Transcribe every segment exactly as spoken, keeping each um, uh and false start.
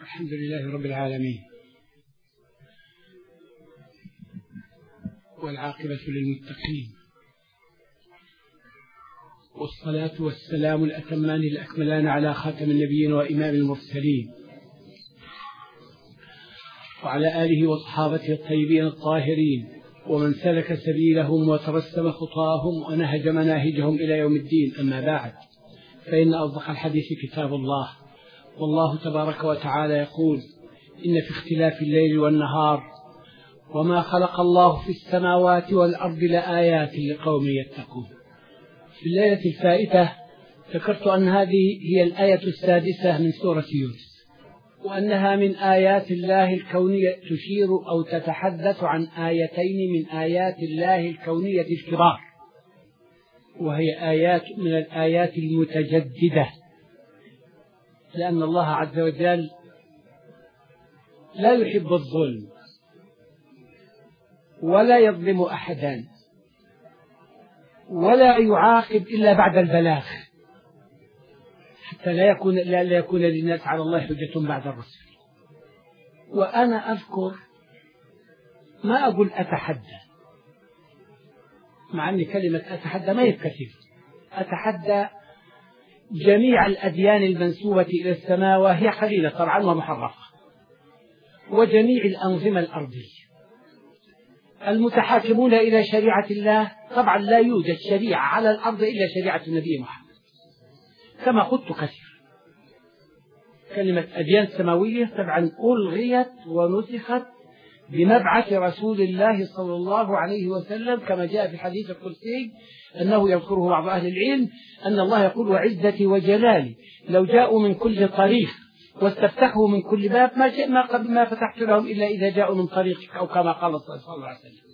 الحمد لله رب العالمين، والعاقبة للمتقين، والصلاة والسلام الأتمان الأكملان على خاتم النبيين وإمام المرسلين، وعلى آله وصحابته الطيبين الطاهرين، ومن سلك سبيلهم وترسم خطاهم ونهج مناهجهم إلى يوم الدين. أما بعد، فإن أصدق الحديث كتاب الله، والله تبارك وتعالى يقول: إن في اختلاف الليل والنهار وما خلق الله في السماوات والأرض لآيات لقوم يتقون. في الليلة الفائتة ذكرت أن هذه هي الآية السادسة من سورة يونس، وأنها من آيات الله الكونية، تشير أو تتحدث عن آيتين من آيات الله الكونية الكبار، وهي آيات من الآيات المتجددة، لأن الله عز وجل لا يحب الظلم ولا يظلم أحدا ولا يعاقب إلا بعد البلاغ، حتى لا يكون لا يكون للناس على الله حجة بعد الرسل. وأنا أذكر، ما أقول أتحدى، مع أن كلمة أتحدى ما هي كثير، أتحدى جميع الأديان المنسوبة إلى السماء وهي قليلة طبعا ومحرفة، وجميع الأنظمة الأرضية المتحاكمون إلى شريعة الله. طبعا لا يوجد شريعة على الأرض إلا شريعة النبي محمد، كما قلت كثير. كلمة أديان سماوية طبعا ألغيت ونسخت بمبعث رسول الله صلى الله عليه وسلم، كما جاء في الحديث القدسي أنه يذكره بعض أهل العلم أن الله يقول: وعزتي وجلالي لو جاءوا من كل طريق واستفتحوا من كل باب ما ما قبل ما فتحت لهم إلا إذا جاءوا من طريقك، أو كما قال صلى الله عليه وسلم.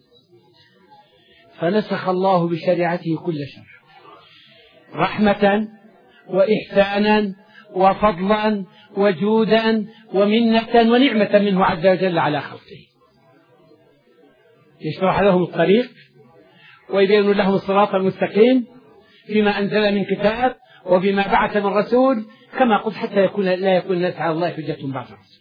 فنسخ الله بشريعته كل شر، رحمة وإحسانا وفضلا وجودا ومنة ونعمة منه عز وجل على خلقه، يشرح لهم الطريق ويبين لهم الصراط المستقيم فيما أنزل من كتاب وبما بعث من رسول، كما قلت حتى يكون لا يكون الناس على الله حجة بعد الرسول.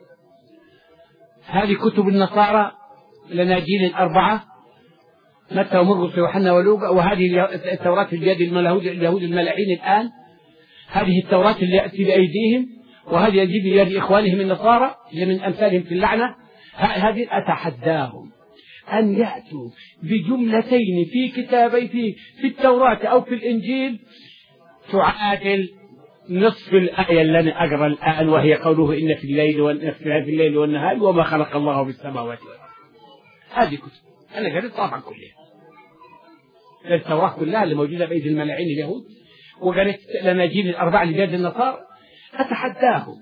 هذه كتب النصارى، الأناجيل الأربعة، متى ومرقس ويوحنا ولوقا، وهذه التوراة في بيد اليهود الملاعين الآن، هذه التوراة اللي يأتي بأيديهم، وهذه يجي بيد إخوانهم النصارى اللي من أمثالهم في اللعنة. هذه أتحداهم أن يأتوا بجملتين في كتابي في, في التوراة أو في الإنجيل تعادل نصف الآية اللي أنا أقرأ الآن، وهي قوله: إن في الليل في الليل والنهار وما خلق الله في السماوات والأرض. هذه كتب أنا قريت طبعا كلها، التوراة كلها اللي موجودة بأيدي الملاعين اليهود، وقريت الأناجيل الأربعة اللي بيد النصارى. أتحداهم.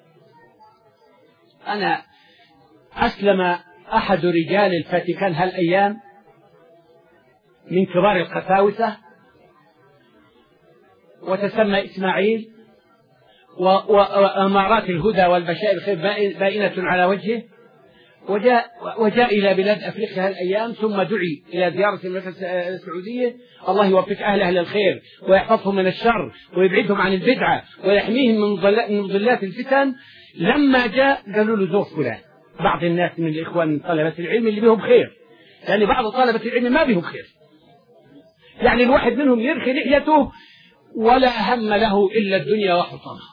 أنا أسلم أحد رجال الفاتيكان هالأيام من كبار القساوسة، وتسمى إسماعيل، وأمارات الهدى والبشائر الخير بائنة على وجهه، وجاء, وجاء إلى بلاد أفريقيا هالأيام، ثم دعي إلى زيارة المملكة السعودية. الله يوفق أهل أهل الخير ويحفظهم من الشر ويبعدهم عن البدعة ويحميهم من مضلات الفتن. لما جاء قالوا له: زور فلان. بعض الناس من الإخوان من طلبة العلم اللي بهم خير، يعني بعض طلبة العلم ما بهم خير، يعني الواحد منهم يرخي لحيته ولا هم له إلا الدنيا وحطمها،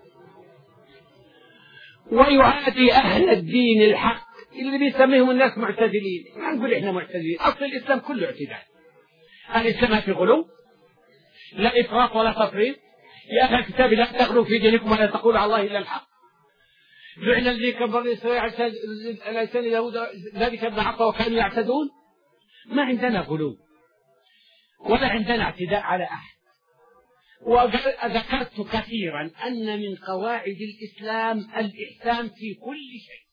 ويعادي أهل الدين الحق اللي بيسميهم الناس معتدلين. ما نقول إحنا معتدلين، أصل الإسلام كله اعتدال. الإسلام في غلو، لا إفراط ولا تفريط. يا أهل الكتاب لا تغلوا في دينكم ولا تقولوا على الله إلا الحق. لعن الذي كبر إسرائيل على لسان اليهود ذلك ابن عطا وكانوا يعتدون. ما عندنا غلو ولا عندنا اعتداء على أحد. وذكرت كثيرا أن من قواعد الإسلام الإحسان في كل شيء،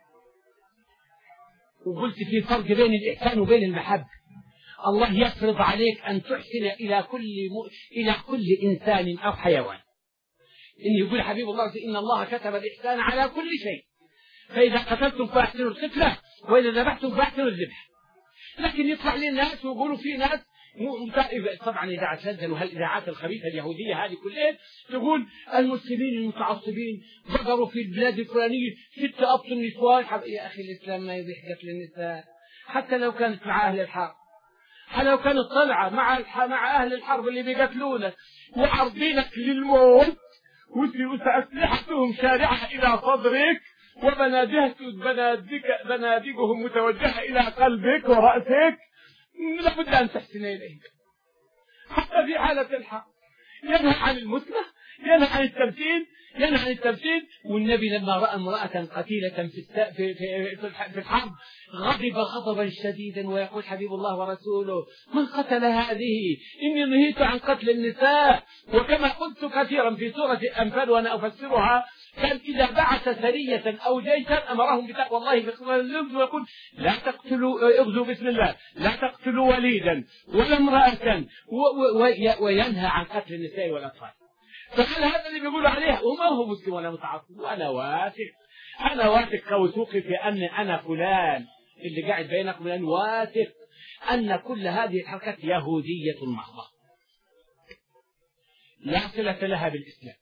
وقلت في فرق بين الإحسان وبين المحبة. الله يفرض عليك أن تحسن إلى كل م... إلى كل إنسان أو حيوان. إن يقول حبيب الله: إن الله كتب الإحسان على كل شيء، فإذا قتلتم فأحسنوا القتلة وإذا ذبحتم فأحسنوا الذبح. لكن يطلع للناس ويقولوا في ناس طبعا إذاعة لندن وهالإذاعات الخبيثة اليهودية هذه كلها تقول المسلمين المتعصبين بقروا في البلاد الفلانية ستة أبطل نسوان. يا أخي الإسلام ما يبيح قتل النساء حتى لو كانت مع أهل الحرب، حتى لو كانت طلعة مع مع أهل الحرب اللي بيقتلونك وعرضينك للموت وأسلحتهم شارعة إلى صدرك وبنادقهم متوجهة إلى قلبك ورأسك، لابد أن تحسن إليه. حتى في حالة الحرب ينهى عن المثلة، ينهى عن التمثيل، ينهى عن التمثيل. والنبي لما رأى امرأة قتيلة في في في الحرب غضب غضبا شديدا ويقول حبيب الله ورسوله من قتل هذه؟ إني نهيت عن قتل النساء. وكما قلت كثيرا في سورة الأنفال وأنا أفسرها، كان إذا بعث سرية أو جيشا أمرهم بتقوى الله بقضاء اللبس ويقول لا تقتلوا، اغزوا بسم الله، لا تقتلوا وليدا ولا امرأة، وينهى عن قتل النساء والأطفال. فهل هذا اللي بيقولوا عليه وما هو مسلم ولا متعصب؟ وأنا واثق، أنا واثق كوثوقي في أن أنا فلان اللي قاعد بينكم، لأن واثق أن كل هذه الحركات يهودية محضة لا صلة لها بالإسلام،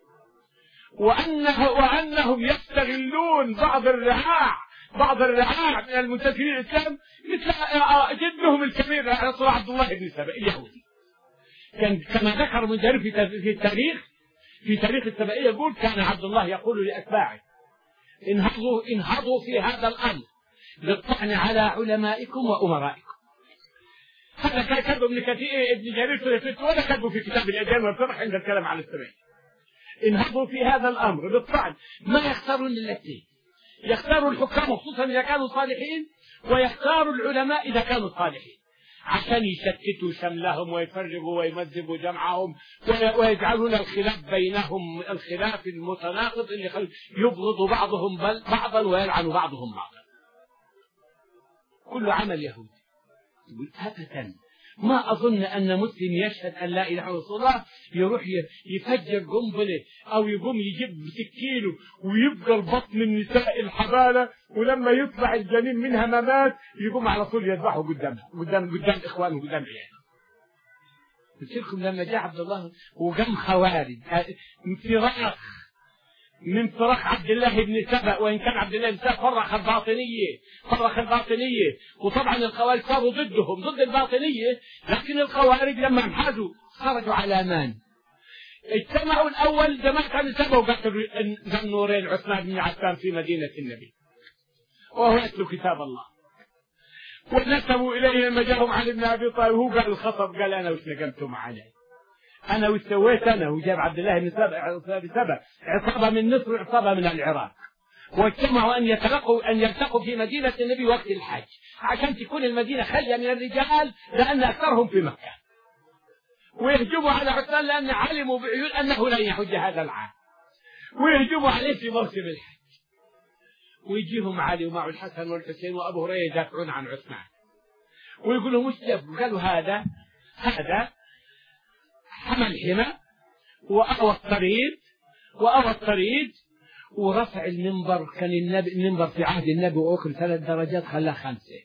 وأنه وأنهم يستغلون بعض الرعاع بعض الرعاع من المنتسبين الإسلام مثل جدهم الكبير عبد الله بن سبأ اليهودي. كان كما ذكر من جرير في التاريخ في تاريخ السبائية يقول كان عبد الله يقول لأتباعه انهضوا انهضوا في هذا الأمر للطعن على علمائكم وأمرائكم. هذا كان كتبه ابن كثير ابن جرير في ولا كتبه في كتاب الأديان والفرح عند الكلام على السبائية. انهضوا في هذا الأمر للطعن، ما يختارون الاثنين، يختاروا الحكام خصوصا إذا كانوا صالحين ويختاروا العلماء إذا كانوا صالحين عشان يشتتوا شملهم ويفرقوا ويمذبوا جمعهم ويجعلون الخلاف بينهم الخلاف المتناقض اللي يبغض بعضهم بعضا ويلعن بعضهم بعضا. كل عمل يهودي. أبدا ما أظن أن مسلم يشهد أن لا إله إلا الله يروح يفجر قنبلة أو يقوم يجيب سكينه ويبقى البطن النساء الحبالة ولما يطلع الجنين منها ما مات يقوم على طول يذبحه قدامها قدام قدام إخوانه قدام عياله. قلت لكم لما جاء عبد الله وقام خوارج انفراخ من فراخ عبد الله بن سبأ، وإن كان عبد الله بن سبأ فرخ الباطنية فرخ الباطنية وطبعا الخوارج صاروا ضدهم ضد الباطنية، لكن الخوارج لما انحازوا خرجوا على مان. اجتمعوا الأول جماعة بن سبأ وقتلوا ذا النورين عثمان بن عفان في مدينة النبي وهو يتلو كتاب الله، ونسبوا إليه لما جاءهم علي بن أبي طالب وهو قال الخطب قال أنا وش نقمتم علي، أنا وش سويت أنا. وجاب عبد الله بن سبأ عصابة من مصر وعصابة من العراق واجتمعوا أن يتلقوا أن يلتقوا في مدينة النبي وقت الحج عشان تكون المدينة خالية من الرجال لأن أكثرهم في مكة، ويهجموا على عثمان لأن علموا بعيون أنه لن يحج هذا العام، ويهجموا عليه في موسم الحج، ويجيهم علي ومعه الحسن والحسين وأبو هريرة يدافعون عن عثمان ويقولوا مش جاب. قالوا هذا هذا حمل حمى وأوى الطريق وأوى الطريق ورفع المنبر. كان النبي المنبر في عهد النبي وأكل ثلاث درجات خلاه خمسة.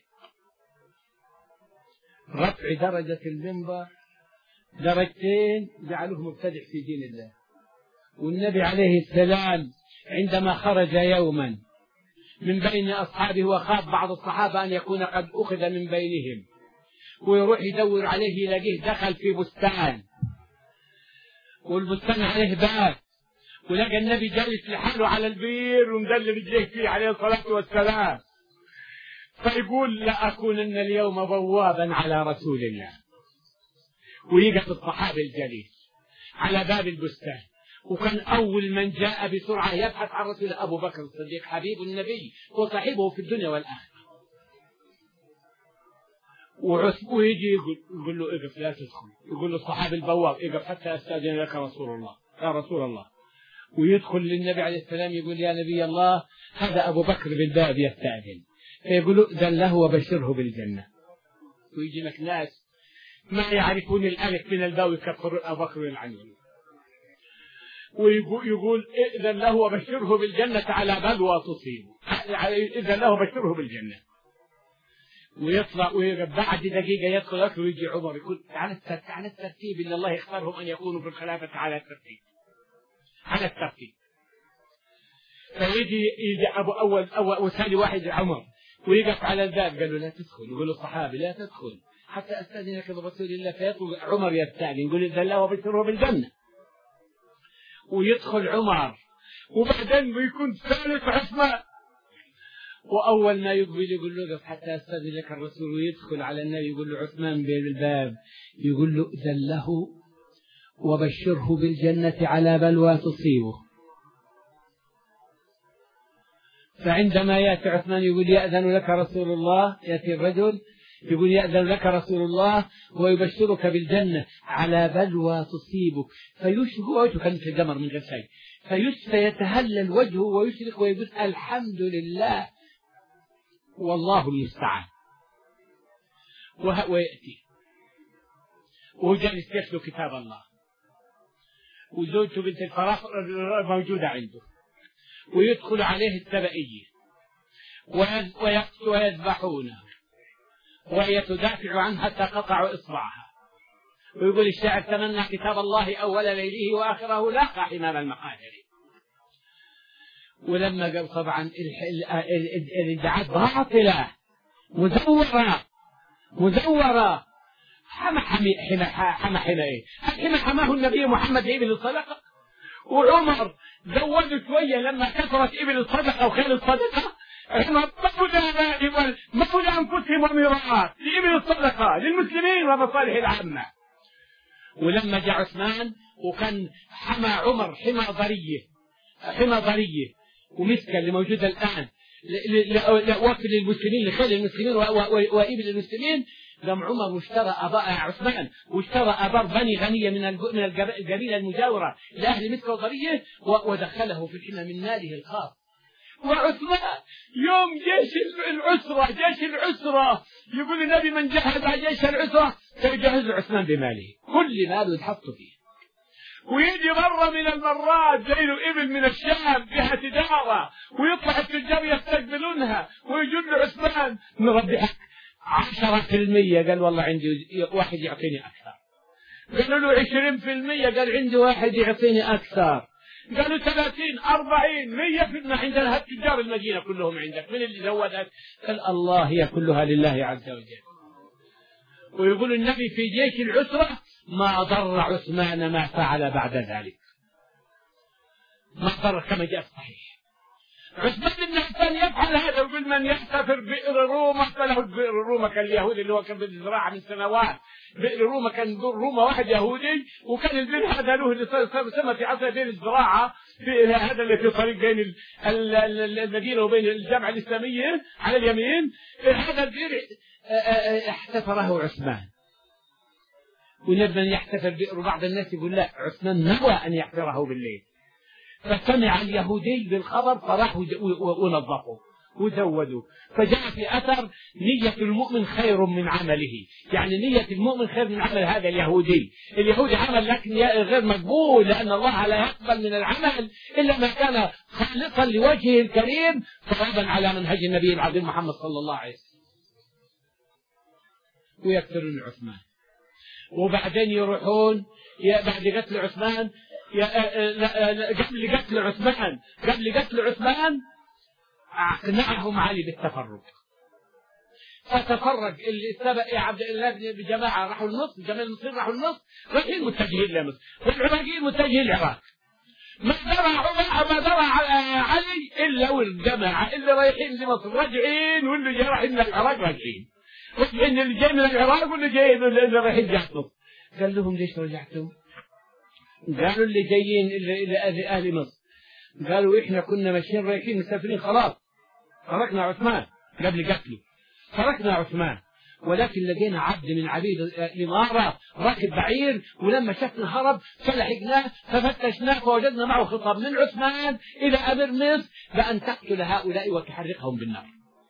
رفع درجة المنبر درجتين جعلوه مبتدع في دين الله. والنبي عليه السلام عندما خرج يوما من بين أصحابه وخاف بعض الصحابة أن يكون قد أخذ من بينهم ويروح يدور عليه يلاقيه دخل في بستان والبستان عليه باب ولقى النبي جالس لحاله على البير ومدلل رجليه فيه عليه الصلاة والسلام، فيقول لأكونن اليوم بوابا على رسول الله. ويقف الصحابي الجليل على باب البستان، وكان أول من جاء بسرعة يبحث عن رسول أبو بكر الصديق حبيب النبي وصاحبه في الدنيا والآخرة. ويجي يقول, يقول له اقف لا تدخل، يقول له الصحابي البواب اقف حتى استأذن لك رسول الله يا رسول الله. ويدخل للنبي عليه السلام يقول يا نبي الله هذا أبو بكر بالباب يستأذن، فيقول له إذن له وبشره بالجنة. ويجي لك ناس ما يعرفون الألف من الباء يكفرون أبو بكر العنين، ويقول إذن له وبشره بالجنة على بلوى تصيب، إذن له وبشره بالجنة. ويطلع وبعد دقيقة يدخل أكل ويجي عمر يقول على على الترتيب اللي الله يختارهم أن يكونوا في الخلافة على الترتيب على الترتيب. فيجي يجي أبو أول أول وثاني واحد عمر ويقف على الباب قال له لا تدخل، يقول له الصحابي لا تدخل حتى أستأذنك برسول الله، فيطلب عمر يستأذن يقول إذا الله وبشره بالجنة، ويدخل عمر وبعدين بيكون ثالث عثمان، وأول ما يقبل يقول له قف حتى أستأذن لك الرسول، ويدخل على النبي يقول له عثمان بالباب يقول له إذن له وبشره بالجنة على بلوى تصيبه. فعندما يأتي عثمان يقول يأذن لك رسول الله، يأتي الرجل يقول يأذن لك رسول الله ويبشرك بالجنة على بلوى تصيبك، فيشرق وجهه كان في القمر من غير شيء، فيتهلل وجهه ويشرق ويقول الحمد لله والله المستعان. ويأتي وهو جالس يتلو كتاب الله، وزوجته بنت الفراخ موجودة عنده، ويدخل عليه التبعية ويذبحونه وهي تدافع عنه حتى قطعوا إصبعها، ويقول الشاعر تمنى كتاب الله أول ليله وآخره لاقى حمام المقادر. ولما قال طبعا الادعاءات باطلة مزورة مزورة حما حمي حما حما حما ايه حما حماه النبي محمد ابن الصدقة، وعمر زودوا شوية لما كثرت ابن الصدقة وخير الصدقة، عمر مولى مولى أنفسهم وميراث لابن الصدقة للمسلمين ومصالح العامة. ولما جاء عثمان وكان حمى عمر حمى ضرية حمى ضرية ومسكة اللي موجودة الآن وفد للمسلمين لخير المسلمين وإبل المسلمين، قام عمر واشترى أباء عثمان واشترى آبار بني غنية من من القبيلة المجاورة لأهل مسكة وضرية ودخله في الحمى من ماله الخاص. وعثمان يوم جيش العسرة جيش العسرة يقول النبي من جهز على جيش العسرة فيجهز عثمان بماله، كل ماله يتحط فيه. ويجي مرة من المرات جاي له إبل من الشام فيها تجارة ويطلع التجار يستقبلونها ويجون له عثمان نربحك عشرة في المية، قال والله عندي واحد يعطيني أكثر. قالوا له عشرين في المية، قال عندي واحد يعطيني أكثر. قالوا ثلاثين أربعين مية في المية، عندنا هالتجار المدينة كلهم عندك، من اللي زودك؟ قال الله هي كلها لله عز وجل. ويقول النبي في جيش العسرة ما ضر عثمان ما فعل بعد ذلك، ما ضر كما جاء الصحيح. عثمان بن عفان يفعل هذا، يقول من يحتفر بئر روما فله بئر روما كاليهود اللي هو كان بالزراعة من سنوات، بئر روما كان روما واحد يهودي وكان البئر هذا له اللي سمى في عصر بين الزراعة في هذا اللي في طريق بين المدينة وبين الجامعة الإسلامية على اليمين، هذا البئر احتفره عثمان. ولما يحتفر بئر بعض الناس يقول لا عثمان نوى أن يحفره بالليل، فسمع اليهودي بالخبر فراحوا ونظفوا وزودوا. فجاء في أثر نية المؤمن خير من عمله، يعني نية المؤمن خير من عمل هذا اليهودي. اليهودي عمل لكن غير مقبول، لأن الله لا يقبل من العمل إلا ما كان خالصا لوجهه الكريم صوابا على منهج النبي العظيم محمد صلى الله عليه وسلم. ويقتلون عثمان، وبعدين يروحون بعد قتل عثمان قبل قتل عثمان قبل قتل عثمان أقنعهم علي بالتفرق. فتفرق اللي سبق عبد الله بجماعة راحوا النص، جماعة المصريين راحوا النص رايحين متجهين لمصر، والعراقيين متجهين العراق. ما درى عمر ما درى علي إلا والجماعة اللي رايحين لمصر راجعين، واللي جاي رايحين للعراق راجعين، راجعين اللي جاي من العراق واللي جاي اللي رايحين جهة مصر. قال لهم ليش رجعتم؟ قالوا اللي جايين اللي أهل مصر، قالوا إحنا كنا ماشيين رايحين مسافرين خلاص تركنا عثمان قبل قتله، تركنا عثمان، ولكن لقينا عبد من عبيد الإمارة راكب بعير، ولما شفنا هرب فلحقناه ففتشناه فوجدنا معه خطاب من عثمان إلى أمير مصر بأن تقتل هؤلاء وتحرقهم بالنار.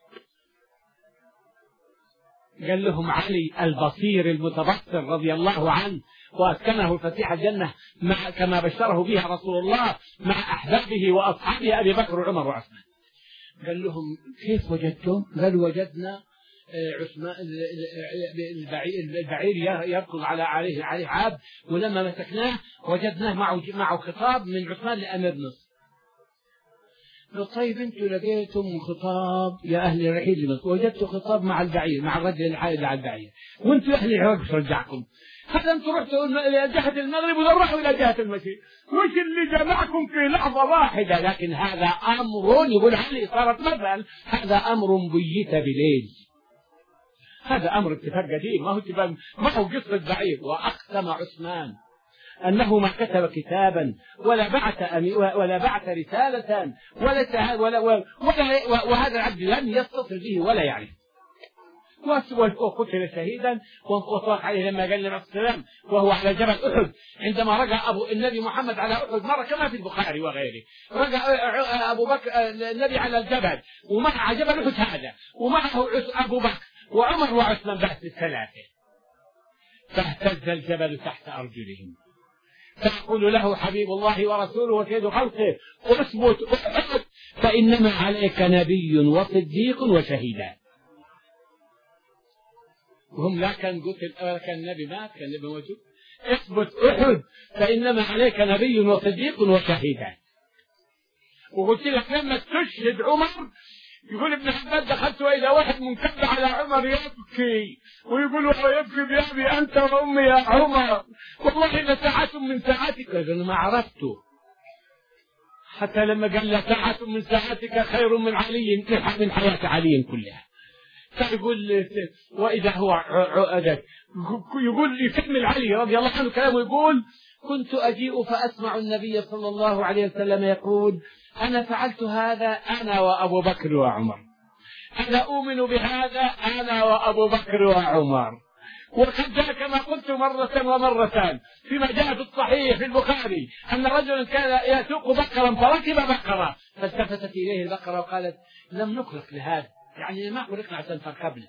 قال لهم علي البصير المتبصر رضي الله عنه وأسكنه الفسيح الجنة مع كما بشره بها رسول الله مع أحبابه وأصحابه أبي بكر وعمر وعثمان. قال لهم كيف وجدتم؟ قالوا وجدنا عثمان البعير يركض على عليه عليه عاب، ولما مسكناه وجدناه معه معه خطاب من عثمان لأمير مصر. طيب انتوا لقيتم خطاب يا اهل الرحيل لمصر، وجدتوا خطاب مع البعير مع الرجل الحائل على البعير، وانتوا اهل العراق ايش رجعكم؟ هذا انتوا رحتوا الى جهه المغرب وراحوا الى جهه المشرق، وش اللي جمعكم في لحظه واحده؟ لكن هذا امر يقول علي صارت مثل، هذا امر بيت بليل، هذا امر اتفاق قديم، ما هو اتفاق، ما هو قصه بعير. واقسم عثمان أنه ما كتب كتابا ولا بعث ولا بعث رسالة ولا ولا, ولا وهذا العبد لم يتصل به ولا يعرف، وقتل شهيدا وطاق عليه لما قال النبي عليه السلام وهو على جبل أحد، عندما رجع أبو النبي محمد على أحد مرة كما في البخاري وغيره، رجع أبو بكر النبي على الجبل ومع جبل أحد هذا ومعه أبو بكر وعمر وعثمان بعث الثلاثة، فاهتز الجبل تحت أرجلهم، فيقول له حبيب الله ورسوله وسيد خلقه اثبت احد فإنما عليك نبي وصديق وشهيدان. وهم لا كان قتل ولا كان النبي مات، كان النبي موجود. اثبت احد فإنما عليك نبي وصديق وشهيدان. وقلت لك لما تشهد عمر، يقول ابن حبان دخلت إلى واحد منكب على عمر يبكي، ويقول هو يبكي بأبي أنت وأمي يا عمر، والله لساعة من ساعاتك. أنا ما عرفته حتى لما قال له ساعة من ساعاتك خير من علي من حياة علي كلها. فيقول وإذا هو عقدك، يقول يكمل علي رضي الله عنه كلامه، يقول كنت أجيء فأسمع النبي صلى الله عليه وسلم يقول أنا فعلت هذا أنا وأبو بكر وعمر، أنا أؤمن بهذا أنا وأبو بكر وعمر. وقد جاء كما قلت مرة ومرتان فيما جاء في الصحيح في البخاري أن رجلا كان يسوق بقرا فركب بقرة فالتفتت إليه البقرة وقالت لم نخلق لهذا، يعني ما خلقنا عشان تركبنا.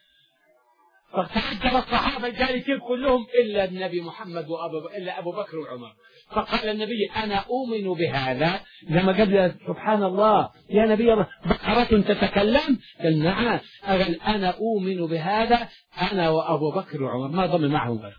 فتعجب الصحابة الجالسين كلهم إلا النبي محمد وأبو إلا أبو بكر وعمر. فقال النبي أنا أؤمن بهذا، لما قال سبحان الله يا نبي الله بقرة تتكلم؟ قال نعم. قال أنا أؤمن بهذا أنا وأبو بكر وعمر، ما ضم معهم غير.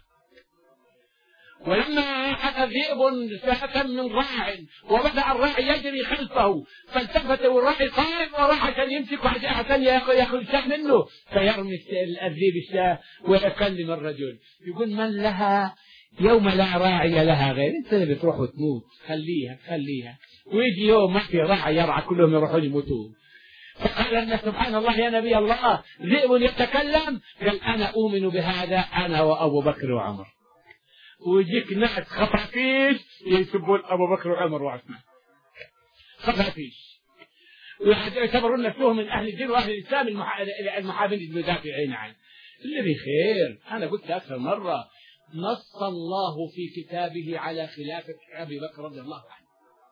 ولما أخذ ذئب شاة من راع وبدأ الراعي يجري خلفه، فالتفت والراعي قائم وراح عشان يمسك عشان يأخذ الشاة منه، فيرمي الذئب الشاة ويكلم الرجل يقول من لها يوم لا راعي لها غير، انت اللي بتروح وتموت، خليها خليها، ويجي يوم ما في راعي يرعى كلهم يروحون يموتون. فقال لنا سبحان الله يا نبي الله ذئب يتكلم؟ قال أنا أؤمن بهذا أنا وأبو بكر وعمر. ويجيك ناس خفافيش يسبون أبو بكر وعمر وعثمان، خفافيش ويعتبرون نفسهم من أهل الدين وأهل الإسلام المحاربين المدافعين عنه. اللي بخير أنا قلت أكثر مرة نص الله في كتابه على خلافة أبي بكر رضي الله عنه،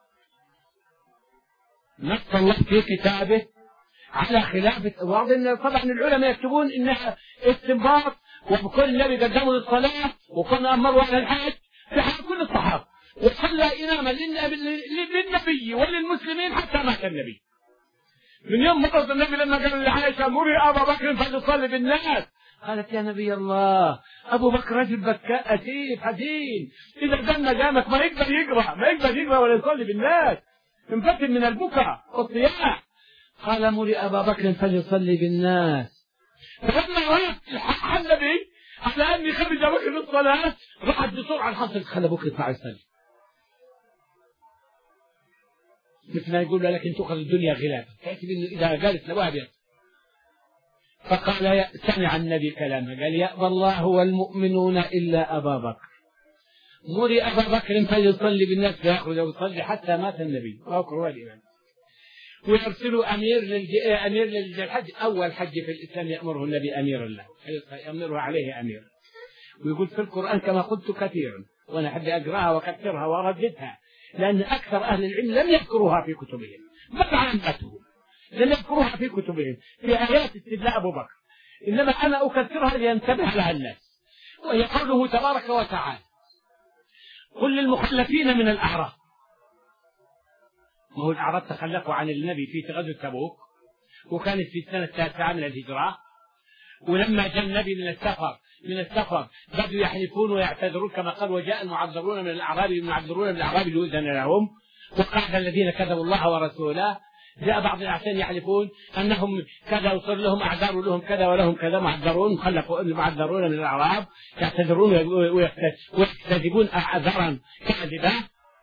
نص الله في كتابه على خلافة. طبعا العلماء يكتبون إنها استنباط، وكل نبي قدموا للصلاة وكنا أمروا على الحج في حق كل الصحابة، وصلى إماما للنبي وللمسلمين حتى مات النبي. من يوم مرض النبي لما قال لعائشة مري أبا بكر فليصلي بالناس، قالت يا نبي الله أبو بكر رجل بكاء أسيف حزين، إذا دم قامك ما يقدر يقرأ ما يقدر يقرأ ولا يصلي بالناس، انفتن من البكاء والصياح. قال مري أبا بكر فليصلي بالناس. فلما رأت النبي على أن يخرج بكر للصلاة راحت بسرعة الحصل خلى بكر يطلع يصلي، مثل ما يقول لك أن تؤخذ الدنيا غلابة، كاتب إذا قالت لواحد. فقال سمع النبي كلامه قال يأبى الله والمؤمنون إلا أبا بكر، مري أبا بكر فليصلي بالناس فيأخذ ويصلي حتى مات النبي وأكر والإمام. ويرسلوا أمير للج... أمير للحج، أول حج في الإسلام يأمره النبي أمير الله يأمره عليه أمير. ويقول في القرآن كما قلت كثيرا وأنا أحب أقرأها وأكثرها وأرددها، لأن أكثر أهل العلم لم يذكروها في كتبهم، بل عامتهم لم يذكروها في كتبهم في آيات استدلاء أبو بكر، إنما أنا أكثرها لينتبه لها الناس. وهي قوله تبارك وتعالى قل للمخلفين من الأعراب، وهو الأعراب تخلفوا عن النبي في غزوة تبوك وكانت في السنة التاسعة من الهجرة، ولما جاء النبي من السفر من السفر بدوا يحلفون ويعتذرون كما قال وجاء المعذرون من الأعراب المعذرون من الأعراب يؤذن لهم وقعد الذين كذبوا الله ورسوله. جاء بعض الأحسان يحلفون أنهم كذا وصار لهم أعذار ولهم كذا ولهم كذا معذرون خلقوا المعذرون من الأعراب يعتذرون ويكتذبون أعذارا كاذبة.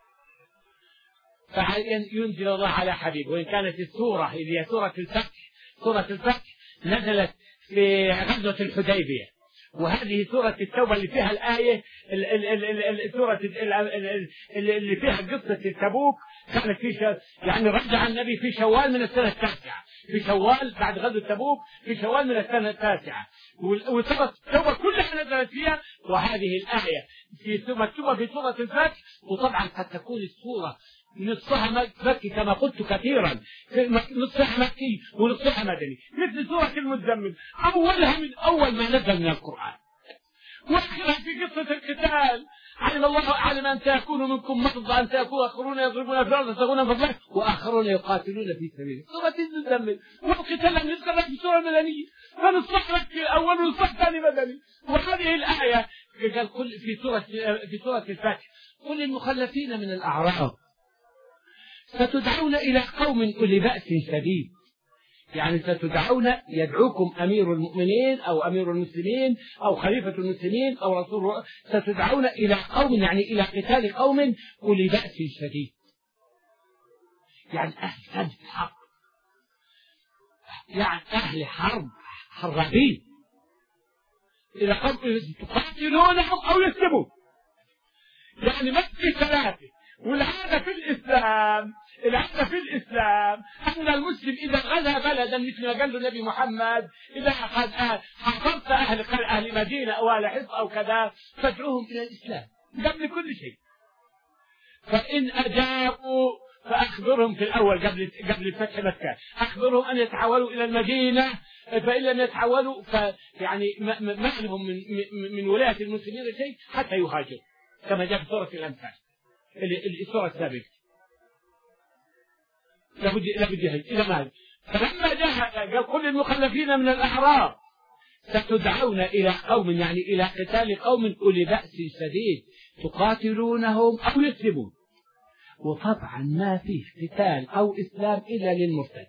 فينزل الله على حبيب. وإن كانت السورة اللي هي سورة الفتح سورة الفتح نزلت في غزوة الحديبية، وهذه سورة التوبة اللي فيها الآية سورة اللي فيها قصة تبوك كانت في يعني رجع النبي في شوال من السنة التاسعة في شوال بعد غزوة تبوك في شوال من السنة التاسعة، وسورة التوبة كلها نزلت فيها وهذه الآية في مكتوبة في سورة الفتح. وطبعا قد تكون السورة نصها مكي كما قلت كثيرا نصها مكي ونصها مدني مثل سورة المزمل أولها من أول ما نزل من القرآن وآخرها في قصة القتال علم الله أعلم أن سيكون منكم مرضى أن سيكون آخرون يضربون في الأرض يستغون فضله وآخرون يقاتلون في سبيله. سورة المزمل والقتال لم يذكر لك في سورة مدنية فنصح لك أول ونصح ثاني مدني. وهذه الآية قال كل في سورة في سورة الفتح قل للمخلفين من الأعراب ستدعون إلى قوم أولي بأس شديد، يعني ستدعون يدعوكم أمير المؤمنين أو أمير المسلمين أو خليفة المسلمين أو رسول الله ستدعون إلى قوم يعني إلى قتال قوم أولي بأس شديد، يعني أهل حرب يعني أهل حرب حرابين إلى قوم تقاتلونهم أو يسلمون. يعني ما في ثلاثة. والعادة في الإسلام العادة في الإسلام أن المسلم إذا غزا بلدا مثل ما قال النبي محمد إذا حصرت أهل أهل مدينة أو أهل حصن أو كذا فادعوهم إلى الإسلام قبل كل شيء. فإن أجابوا فأخبرهم في الأول قبل قبل فتح مكة أخبرهم أن يتحولوا إلى المدينة، فإن لم يتحولوا فيعني ما لهم من من ولاية المسلمين شيء حتى يهاجروا كما جاء في سورة الأنفال السورة السابقة. لابد لابد إلى ماذا؟ فلما جاء قال كل المخلفين من الأعراب ستدعون إلى قوم يعني إلى قتال قوم أولي بأس شديد تقاتلونهم أو يسلمون. وطبعا ما فيه قتال أو إسلام إلا للمرتد.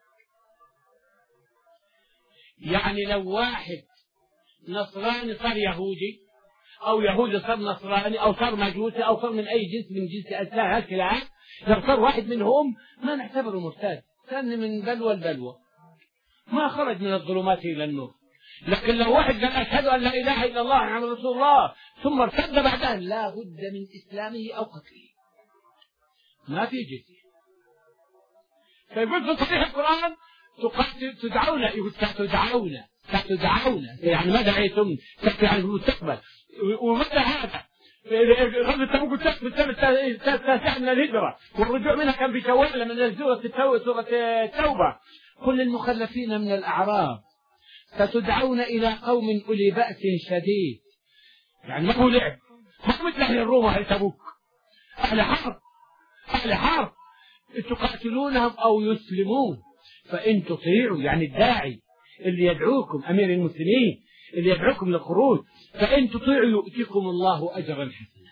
يعني لو واحد نصراني صار يهودي أو يهودي صار نصراني أو صار مجوسي أو صار من أي جنس من جنس أجزاء هالكلام لو صار واحد منهم ما نعتبره مرتد، كان من بلوى البلوى ما خرج من الظلمات إلى النور. لكن لو واحد قال أشهد أن لا إله إلا الله محمد رسول الله ثم ارتد بعدها لا بد من إسلامه أو قتله ما في جزية. فيقول في صحيح القرآن تدعون يقول ستدعون ستدعون يعني ما دعيتم يعني المستقبل. ومتى هذا؟ غزوة تبوك في السنة التاسعة من الهجرة والرجوع منها كان في شوال من سورة التوبة سورة التوبة. كل المخلفين من الأعراب ستدعون إلى قوم أولي بأس شديد يعني ما هو لعب ما مثل أهل الروم أهل تبوك أهل حرب أهل حرب تقاتلونهم أو يسلمون. فإن تطيعوا يعني الداعي اللي يدعوكم أمير المسلمين اللي يدعوكم للخروج فإن تطيعوا يؤتيكم الله أجرا حسنا.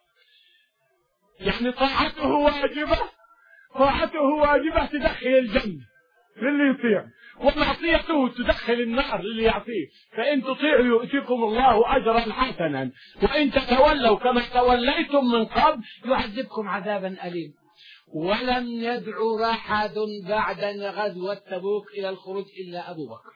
يعني طاعته واجبة طاعته واجبة تدخل الجنة للي يطيع ومعصيته تدخل النار للي يعصيه. فإن تطيعوا يؤتيكم الله أجرا حسنا وإن تتولوا كما توليتم من قبل يعذبكم عذابا أليم. ولم يدعو أحد بعد غزوة تبوك إلى الخروج إلا أبو بكر.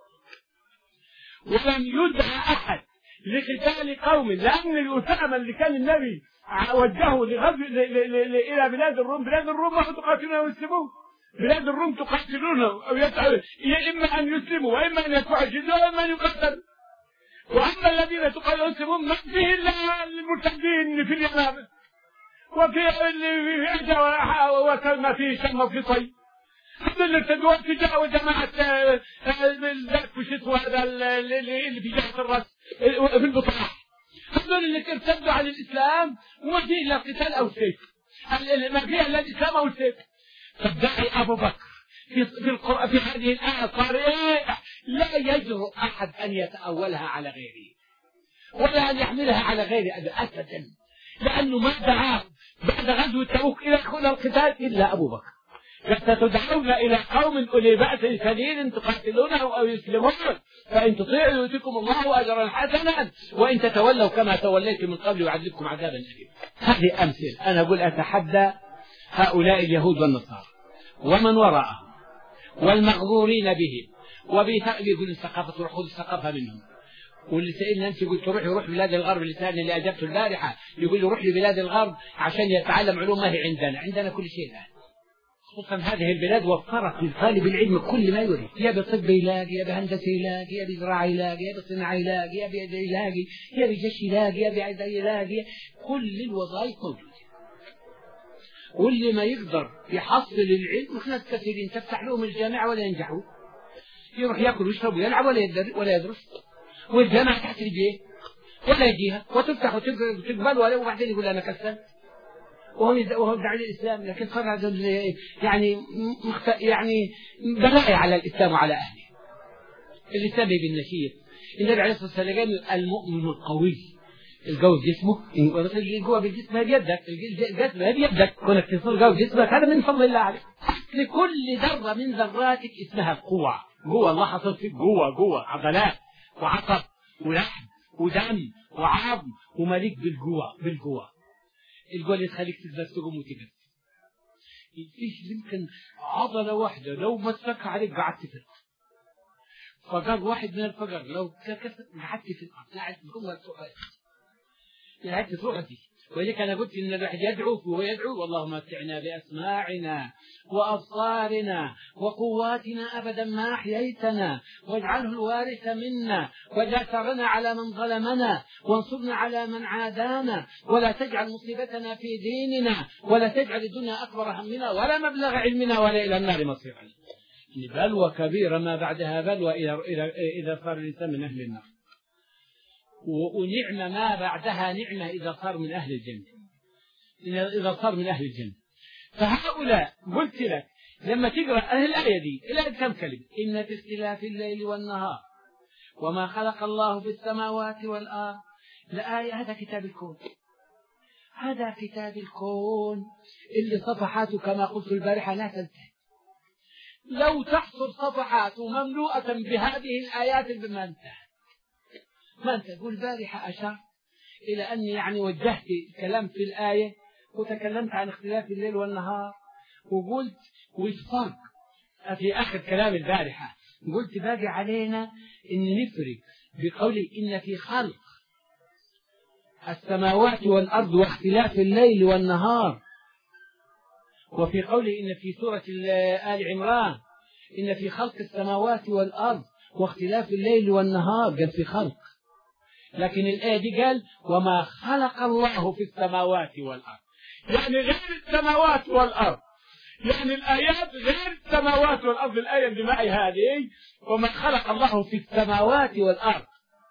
ولم يدعى أحد لقتال قوم لأن الأسامة اللي كان النبي وجهه لغزو إلى بلاد الروم بلاد الروم ما تقاتلون ويسلمون بلاد الروم تقاتلون أو يدعوا إما أن يسلموا وإما أن يدفعوا الجزية وإما أن يقتلوا. وأما الذين تقاتلون ويسلمون ما فيه إلا المرتدين في اليمامة وفي اللي في أجا وكلمة في شم وفي طي هذا التدوات تجاه جماعة ذاك في شتوى هذا اللي في جهة الرأس في البطاح هذول اللي ارتدوا على الإسلام وما فيه إلا قتال أو سيف ما فيه إلا الإسلام أو السيف. فالداعي أبو بكر في في القرآن في هذه الآية صار إيه لا يجرؤ أحد أن يتأولها على غيره ولا أن يحملها على غيره أبدا، لأنه ما دعاه بعد غزوة تبوك إلى دخول القتال إلا أبو بكر. ستدعون إلى قوم أولي بأس شديد تقاتلونهم أو يسلمون فإن تطيعوا يؤتكم الله أجرا حسنا وإن تتولوا كما توليتم من قبل يعذبكم عذابا أليما. هذه أمثلة. أنا أقول أتحدى هؤلاء اليهود والنصارى ومن وراءهم والمغرورين بهم وبيقول الثقافة تروح خذ الثقافة منهم. واللي سئلنا أنت قلت روح يروح بلاد الغرب اللسان اللي أجبته البارحة يقول له روح لبلاد الغرب عشان يتعلم علوم ما هي عندنا. عندنا كل شيء الآن، خصوصا هذه البلاد وفرت لطالب العلم كل ما يريد، يا بطب يلاقي، يا بهندسة يلاقي، يا بزراعة يلاقي، يا بصناعة يلاقي، يا بيد يلاقي، يا بجش يلاقي، يا بعدة يلاقي، كل الوظائف موجودة. واللي ما يقدر يحصل العلم ناس كثيرين تفتح لهم الجامعة ولا ينجحوا، يروح يأكل ويشرب ويلعب ولا يدرس ولا يدرس، والجامعة تحت رجليه ولا يجيها وتفتح وتقبل ولا وبعدين يقول أنا كسل وهو وهو يدعي الإسلام، لكن صار هذا يعني مخت... يعني بلاء على الإسلام وعلى أهله. الإسلام بالنشيط. النبي عليه الصلاة والسلام قال المؤمن القوي القوي جسمه، القوة بالجسم هي بيدك، الجسم هي بيدك، كونك تصير قوي جسمك هذا من فضل الله عليك. لكل ذرة من ذراتك اسمها قوة، قوة الله حصل فيك قوة قوة عضلات وعصب ولحم ودم وعظم ومليك بالقوة بالقوة. القوة اللي تخليك تقدر تقوم وتقف. فيش يمكن عضلة واحدة لو مسكها عليك قعدت في الأرض. فقال واحد من الفقر لو كسرت قعدت في الأرض، قاعد تقوم وتروح. يعني تروح دي. ولذلك أنا قلت إن الواحد يدعو وهو يدعو اللهم متعنا بأسماعنا وأبصارنا وقواتنا أبدا ما أحييتنا واجعله الوارث منا واجعل ثارنا على من ظلمنا وانصرنا على من عادانا ولا تجعل مصيبتنا في ديننا ولا تجعل الدنيا أكبر همنا ولا مبلغ علمنا ولا إلى النار مصيرنا. بلوى كبيرة ما بعدها بلوى إذا إذا صار الإنسان من أهل النار، ونعمة ما بعدها نعمة إذا صار من أهل الجنة، إذا صار من أهل الجنة. فهؤلاء قلت لك لما تقرأ الآية دي الآية كم كلمة؟ إن في اختلاف الليل والنهار وما خلق الله في السماوات والأرض الآية. هذا كتاب الكون، هذا كتاب الكون اللي صفحاته كما قلت البارحة لا تنتهي. لو تحصر صفحاته مملوءة بهذه الآيات بما انتهى ما أنت تقول البارحة أشار إلى أني يعني وجهت كلام في الآية وتكلمت عن اختلاف الليل والنهار وقلت والفرق في آخر كلام البارحة قلت باقي علينا أن نفرق بقولي إن في خلق السماوات والأرض واختلاف الليل والنهار، وفي قوله إن في سورة آل عمران إن في خلق السماوات والأرض واختلاف الليل والنهار قال في خلق، لكن الآية دي قال وما خلق الله في السماوات والأرض، يعني غير السماوات والأرض، يعني الآيات غير السماوات والأرض. الآية اللي معي هذه وما خلق الله في السماوات والأرض.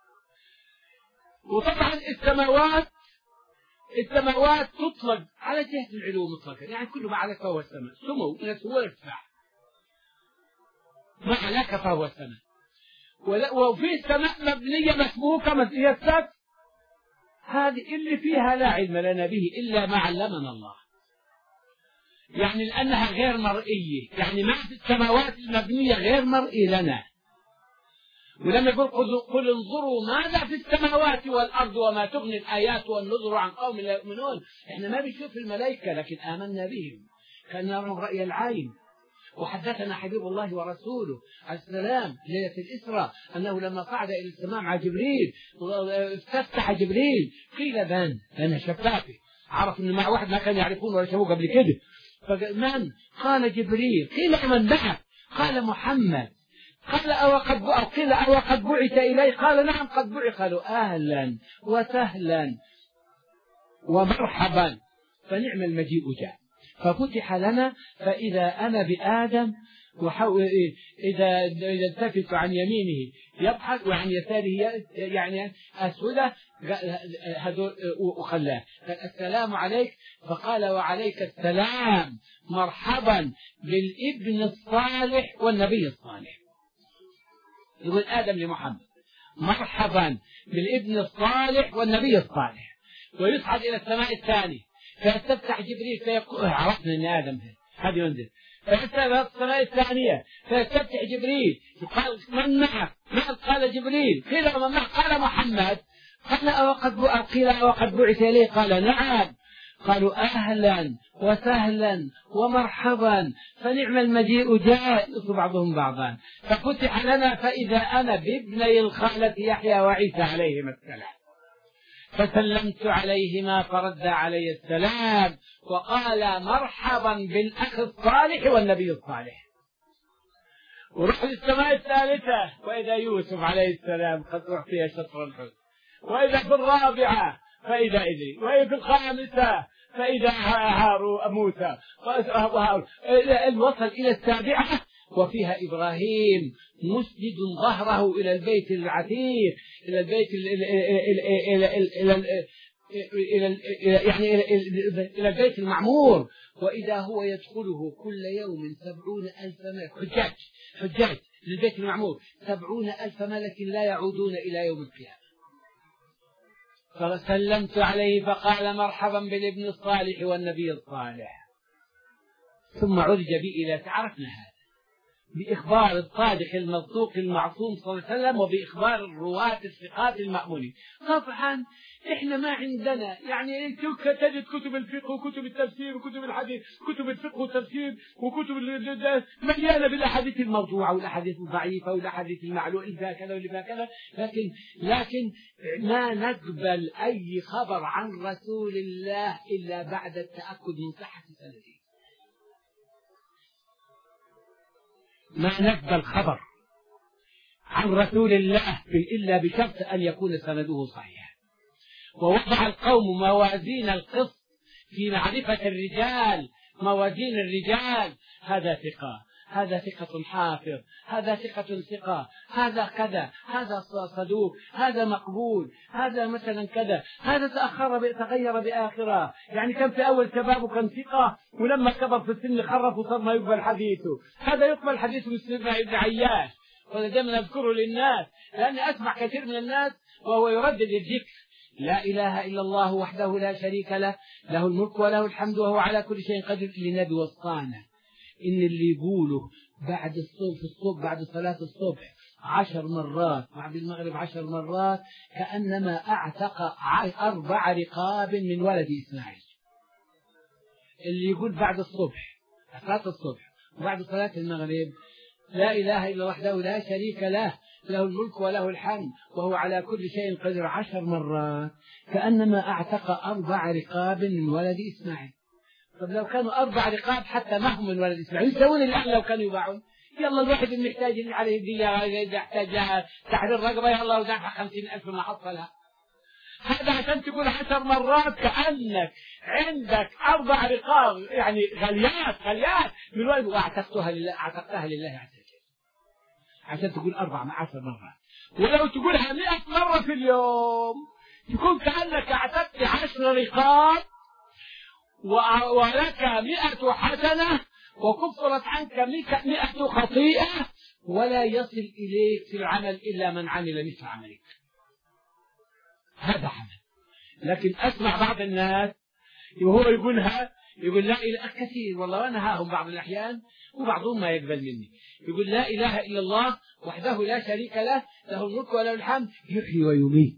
وطبعا السماوات السماوات تطلق على جهة العلو مطلقا، يعني كل ما عليك فهو السماء، سمو إلى سمو ارتفاع، ما عليك فهو السماء. وفي السماء مبنية مسبوكة مبنية السقف، هذه اللي فيها لا علم لنا به إلا ما علمنا الله، يعني لأنها غير مرئية، يعني ما في السماوات المبنية غير مرئي لنا. ولما يقول قل انظروا ماذا في السماوات والأرض وما تغني الآيات والنذر عن قوم لا يؤمنون. احنا ما بنشوف الملائكة لكن آمنا بهم كان نرهم رأي العين. وحدثنا حبيب الله ورسوله عليه السلام ليلة الإسراء أنه لما صعد إلى السماء مع جبريل استفتح جبريل قيل بان لأنها شفافة، عرف أنه مع واحد ما كان يعرفون ولا شافوه قبل كده. فقال من؟ قال جبريل. قيل من معك؟ قال محمد. قال أو قد أو قيل أو قد بعث إليه؟ قال نعم قد بعث. قالوا أهلا وسهلا ومرحبا، فنعم المجيء جاء. ففتح لنا فإذا أنا بآدم إذا التفت عن يمينه يضحك وعن يساره يعني أسودة وخلاه السلام عليك، فقال وعليك السلام مرحبا بالابن الصالح والنبي الصالح. يقول آدم لمحمد مرحبا بالابن الصالح والنبي الصالح، ويصعد إلى السماء الثانية فيستفتح جبريل فيقول عرفنا أن آدم هذا ينزل، فيستفتح السماء الثانية فيستفتح جبريل يقال من معك؟ من قال جبريل؟ قيل من معك؟ قال محمد. قال وقد قيل وقد بعث إليه؟ قال نعم. قالوا أهلا وسهلا ومرحبا فنعم المجيء جاء، يطلب بعضهم بعضا. ففتح لنا فإذا أنا بابني الخالة يحيى وعيسى عليهما السلام، فسلمت عليهما فرد علي السلام وقال مرحبا بالأخ الصالح والنبي الصالح. ورحت السماء الثالثة وإذا يوسف عليه السلام قد أعطي شطر الحسن، وإذا في الرابعة فإذا إدريس، وإذا في الخامسة فإذا هارو موسى، الوصل إلى السابعة وفيها إبراهيم مسجد ظهره إلى البيت العتيق، إلى البيت إلى يعني إلى البيت المعمور، وإذا هو يدخله كل يوم سبعون ألف ملك حجاج حجاج للبيت المعمور، سبعون ألف ملك لا يعودون إلى يوم القيامة. فسلمت عليه فقال مرحبا بالابن الصالح والنبي الصالح. ثم عرج بي إلى عرفنا هذا بإخبار الصادق المصدوق المعصوم صلى الله عليه وسلم وبإخبار الرواة الثقات المأمونين. طبعا إحنا ما عندنا يعني تجد كتب الفقه وكتب التفسير وكتب الحديث، كتب الفقه والتفسير وكتب مليانة بالأحاديث الموضوعة والأحاديث الضعيفة والأحاديث المعلومة اللي فيها كذا واللي فيها كذا، لكن لكن ما نقبل أي خبر عن رسول الله إلا بعد التأكد من صحة سنده. ما نقبل خبر عن رسول الله إلا بشرط أن يكون سنده صحيحا. ووضع القوم موازين القسط في معرفة الرجال، موازين الرجال، هذا ثقة، هذا ثقة حافظ، هذا ثقة ثقة، هذا كذا، هذا صدوق، هذا مقبول، هذا مثلا كذا، هذا تأخر تغير بآخرة، يعني كان في أول شبابه كان ثقة ولما كبر في السن خرف وصار ما يقبل حديثه، هذا يقبل حديثه من ابن عياش. وأنا دائما أذكره للناس لأني أسمع كثير من الناس وهو يردد الذكر لا إله إلا الله وحده لا شريك له، له الملك وله الحمد وهو على كل شيء قدير. للنبي وصانا إن اللي يقوله بعد الصبح في الصبح بعد صلاة الصبح عشر مرات بعد المغرب عشر مرات كأنما أعتق أربع رقاب من ولد إسماعيل. اللي يقول بعد الصبح صلاة الصبح وبعد صلاة المغرب لا إله إلا وحده لا شريك له، له الملك وله الحمد وهو على كل شيء قدير عشر مرات كأنما أعتق أربع رقاب من ولد إسماعيل. طب لو كانوا أربع رقاب حتى ما هم من ولد إسماعيل يسوون الآن لو كانوا يباعون؟ يلا الواحد المحتاج اللي عليه الدية إذا احتاج لها تحرير رقبة يلا ودافع خمسين ألف ما حصلها. هذا عشان تقول عشر مرات كأنك عندك أربع رقاب يعني غليات غليات من ولد وأعتقتها لله أعتقتها لله عز وجل عشان تقول أربع مع عشر مرات. ولو تقولها مئة مرة في اليوم يكون كأنك اعتقت عشر رقاب ولك مئة حسنة وكفرت عنك مئة خطيئة ولا يصل إليك في العمل إلا من عمل مثل عملك. هذا عمل. لكن أسمع بعض الناس وهو يقولها يقول لا إله كثير والله وأنا هاهم بعض الأحيان وبعضهم ما يقبل مني يقول لا إله إلا الله وحده لا شريك له له الملك وله الحمد يحيي ويميت.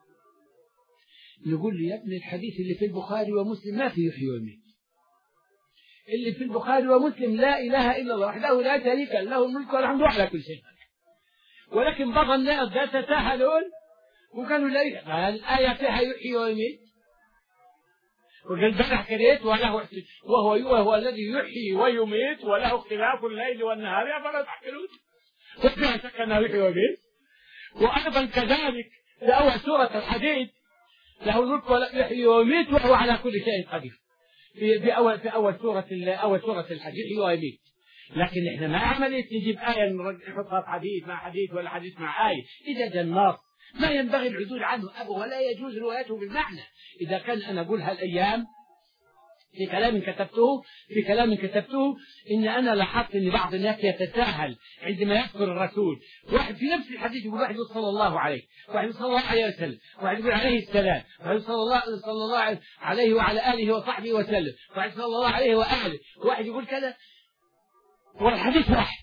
نقول لي يا ابن الحديث اللي في البخاري ومسلم ما في يحيي ويميت. اللي في البخاري ومسلم لا إله إلا الله وحده لا شريك له الملك وله الحمد على كل شيء. ولكن بعض الناس لا تساهلون وقالوا لا الآية فيها يحيي ويميت وقال بلح كريت وله وهو وهو الذي يحيي ويميت وله اختلاف الليل والنهار فلا تحكلون وفيها شك أنه يحيي ويميت. وأيضا كذلك في أول سورة الحديد له الملك ولا يحيي ويميت وهو على كل شيء قدير. في في أول في أول سورة أول سورة الحديد يحيي ويميت. لكن إحنا ما عملية نجيب آية نحطها في حديث مع حديث ولا حديث مع آية. إذا جاء النص ما ينبغي العدول عنه أبو ولا يجوز روايته بالمعنى. إذا كان أنا أقول هالأيام في كلام كتبته في كلام كتبته إن أنا لاحظت أن بعض الناس يتساهل عندما يذكر الرسول. واحد في نفس الحديث يقول واحد صلى الله عليه، واحد صلى الله عليه وسلم، واحد يقول عليه السلام، واحد صلى الله صلى الله عليه وعلى آله وصحبه وسلم، واحد صلى الله عليه وآله، واحد يقول كذا، والحديث واحد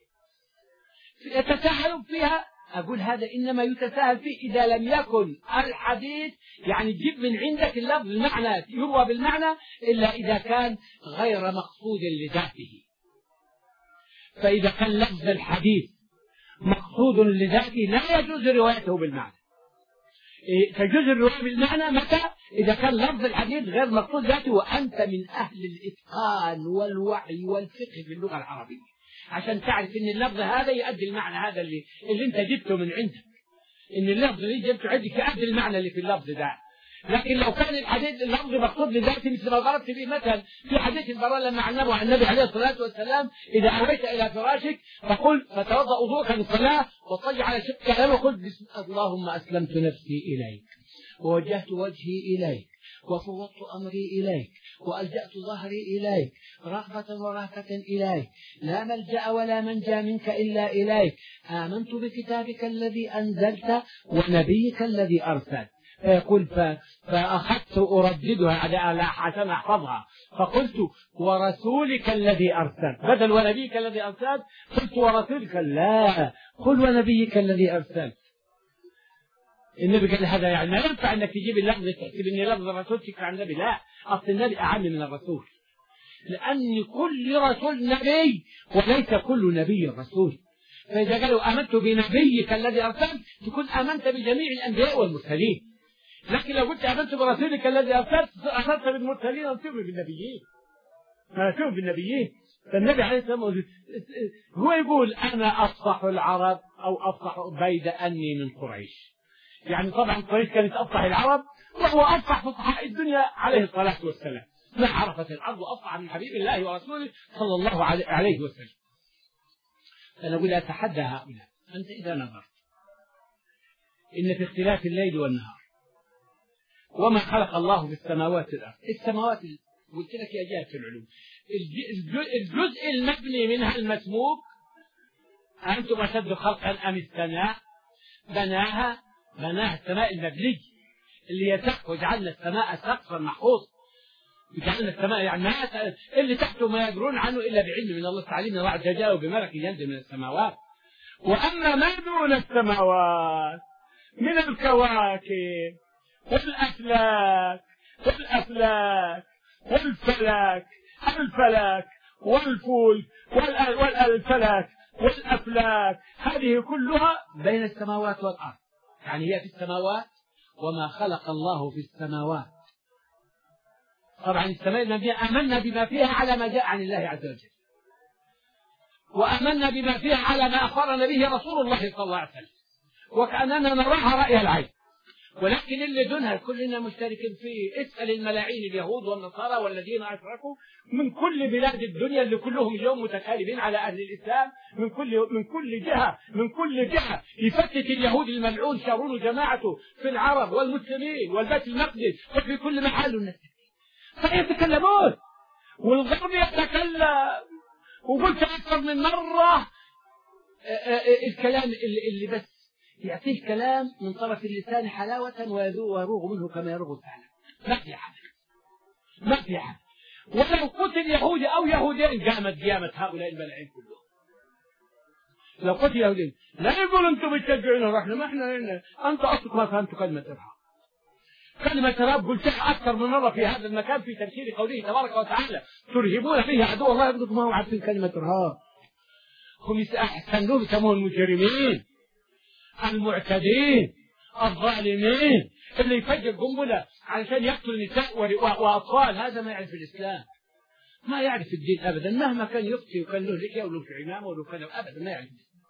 يتساهل فيها. أقول هذا إنما يتساهل فيه إذا لم يكن الحديث يعني جيب من عندك اللفظ المعنى يروى بالمعنى إلا إذا كان غير مقصود لذاته. فإذا كان لفظ الحديث مقصود لذاته لا يجوز روايته بالمعنى. تجوز الرواية بالمعنى متى؟ إذا كان لفظ الحديث غير مقصود ذاته وأنت من أهل الإتقان والوعي والفقه في اللغة العربية، عشان تعرف ان اللفظ هذا يؤدي المعنى هذا اللي, اللي انت جبته من عندك، ان اللفظ اللي جبته عندك يؤدي المعنى اللي في اللفظ ده. لكن لو كان الحديث اللفظ مقصود لذاته مثل ما ضربت فيه مثلا في حديث البراء لما عنبه عن النبي عليه الصلاه والسلام: اذا اويت الى فراشك فقل فتوضا وضوءك للصلاه واضطجع على شقك الامام وقل اللهم اسلمت نفسي اليك ووجهت وجهي اليك وفوضت أمري إليك وألجأت ظهري إليك رغبة ورهبة إليك لا ملجأ ولا منجا منك إلا إليك آمنت بكتابك الذي أنزلت ونبيك الذي أرسلت. فيقول فأخذت أرددها على حسن أحفظها فقلت ورسولك الذي أرسلت، بدل ونبيك الذي أرسلت قلت ورسولك، لا قل ونبيك الذي أرسلت. النبي قال هذا يعني ما ينفع انك تجيب اللفظ تحسب ان لفظ الرسول تكفي عن النبي، لا، اصل النبي اعم من الرسول، لان كل رسول نبي وليس كل نبي رسول. فاذا قالوا امنت بنبيك الذي ارسلت تكون امنت بجميع الانبياء والمرسلين، لكن لو قلت امنت برسولك الذي ارسلت امنت بالمرسلين وتؤمن بالنبيين ما تؤمن بالنبيين. فالنبي عليه الصلاه والسلام هو يقول انا افصح العرب او افصح بيد اني من قريش، يعني طبعا قريش كانت أفصح العرب وهو أفصح فصحاء الدنيا عليه الصلاة والسلام، ما عرفت الأرض أفصح من حبيب الله ورسوله صلى الله عليه وسلم. فأنا أقول أتحدى هؤلاء، أنت إذا نظرت إن في اختلاف الليل والنهار وما خلق الله في السماوات والأرض، السماوات قلت لك يا جهة العلوم الجزء المبني منها المسموك أنتم أشد خلقا أم السماء بناها بناها السماء المبني اللي يسقف وجعلنا السماء سقفا محفوظ، وجعلنا السماء يعني ما اللي تحته ما يدرون عنه الا بعلم من الله تعالى، الله عز وجل بملك ينزل من السماوات. واما ما دون السماوات من الكواكب والافلاك والافلاك والفلك الفلك والفلك والفلك والافلاك هذه كلها بين السماوات والارض، يعني هي في السماوات وما خلق الله في السماوات. طبعا السماء المبنية آمنا بما فيها على ما جاء عن الله عز وجل، وآمنا بما فيها على ما أخبرنا به رسول الله صلى الله عليه وسلم، وكأننا نراها رأي العين. ولكن اللي دونها كلنا مشتركين فيه. اسأل الملاعين اليهود والنصارى والذين أشركوا من كل بلاد الدنيا اللي كلهم اليوم متكالبين على أهل الإسلام من كل من كل جهة من كل جهة يفتت اليهود الملعون شارون جماعته في العرب والمسلمين والبيت المقدس وفي كل محل الناس فيتكلمون والغرب يتكلم. وقلت أكثر من مرة الكلام اللي, اللي بس يعطيه كلام من طرف اللسان حلاوة ويروغ منه كما يروغ الثعلب، ما في حد ما في حد. ولو قتل يهودي أو يهودين قامت قيامة هؤلاء الملاعين كلهم. لو قتل يهودين لا يقول أنتم بتشجعونه رحنا ما احنا هنا. أنت أصلك ما فهمت كلمة إرهاب. كلمة إرهاب قلتها أكثر من مرة في هذا المكان في تفسير قوله تبارك وتعالى ترهبون فيه عدو الله يبدو ما هو عارفين كلمة إرهاب. هم يستحسنوه يسموه المجرمين المعتدين الظالمين اللي يفجر قنبلة علشان يقتل نساء وأطفال. هذا ما يعرف الإسلام ما يعرف الدين أبدا مهما كان يفتي وكان له لحية ولو في عمامه ولو كان أبدا ما يعرف.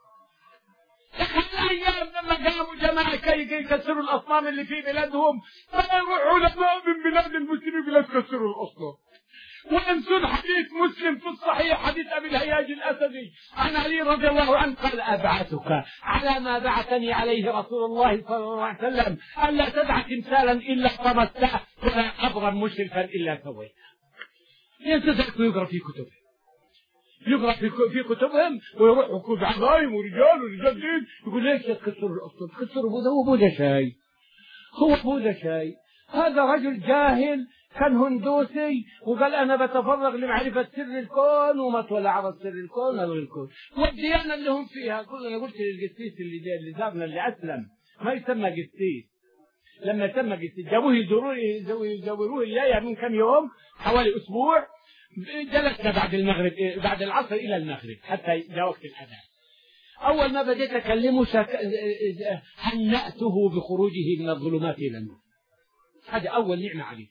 الأيام لما قاموا جماعة كي يكسروا الأصنام اللي في بلادهم فيروح علماء من بلاد المسلمين بلاد كسروا الأصنام وينسون حديث مسلم في الصحيح حديث أبي الهياج الأسدي عن علي رضي الله عنه قال أبعثك على ما بعثني عليه رسول الله صلى الله عليه وسلم ألا تدع تمثالا إلا طمسته ولا قبرا مشرفا إلا سويته. ينتزع ويقرأ في كتبهم، يقرأ في في كتبهم ويروح يكون عظايم ورجال ورجال دين، يقول ليش تكسروا الأصل؟ تكسروا بوذا، هو بوذا شاي، هو بوذا شاي. هذا رجل جاهل كان هندوسي وقال أنا بتفرغ لمعرفة سر الكون وما تولى عرف سر الكون هذا الكون والديانة اللي هم فيها. كل أنا قلت للقسيس اللي جاء اللي زارنا اللي أسلم ما يسمى قسيس، لما يسمى قسيس جابوه يزوروه يزوروه إياه من كم يوم حوالي أسبوع، جلسنا بعد المغرب بعد العصر إلى المغرب حتى جاء وقت الأذان. أول ما بديت أكلمه هنأته بخروجه من الظلمات إلى النور، هذا أول نعمة عليه.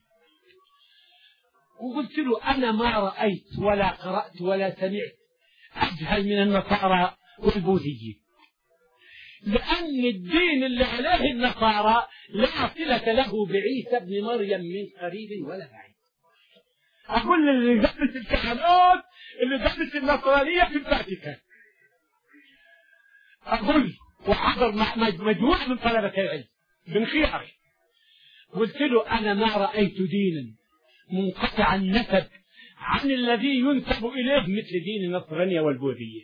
وقلت له أنا ما رأيت ولا قرأت ولا سمعت أجهل من النصارى والبوذيين، لأن الدين اللي عليه النصارى لا صلة له بعيسى ابن مريم من قريب ولا بعيد. أقول اللي دبت الكهنوت اللي دبت النصرانية في الفاتيكان، أقول وحضر مجموعة من طلبة العلم من خيار، قلت له أنا ما رأيت دينا منقطع النسب عن الذي ينسب إليه مثل دين النصرانية والبوذية.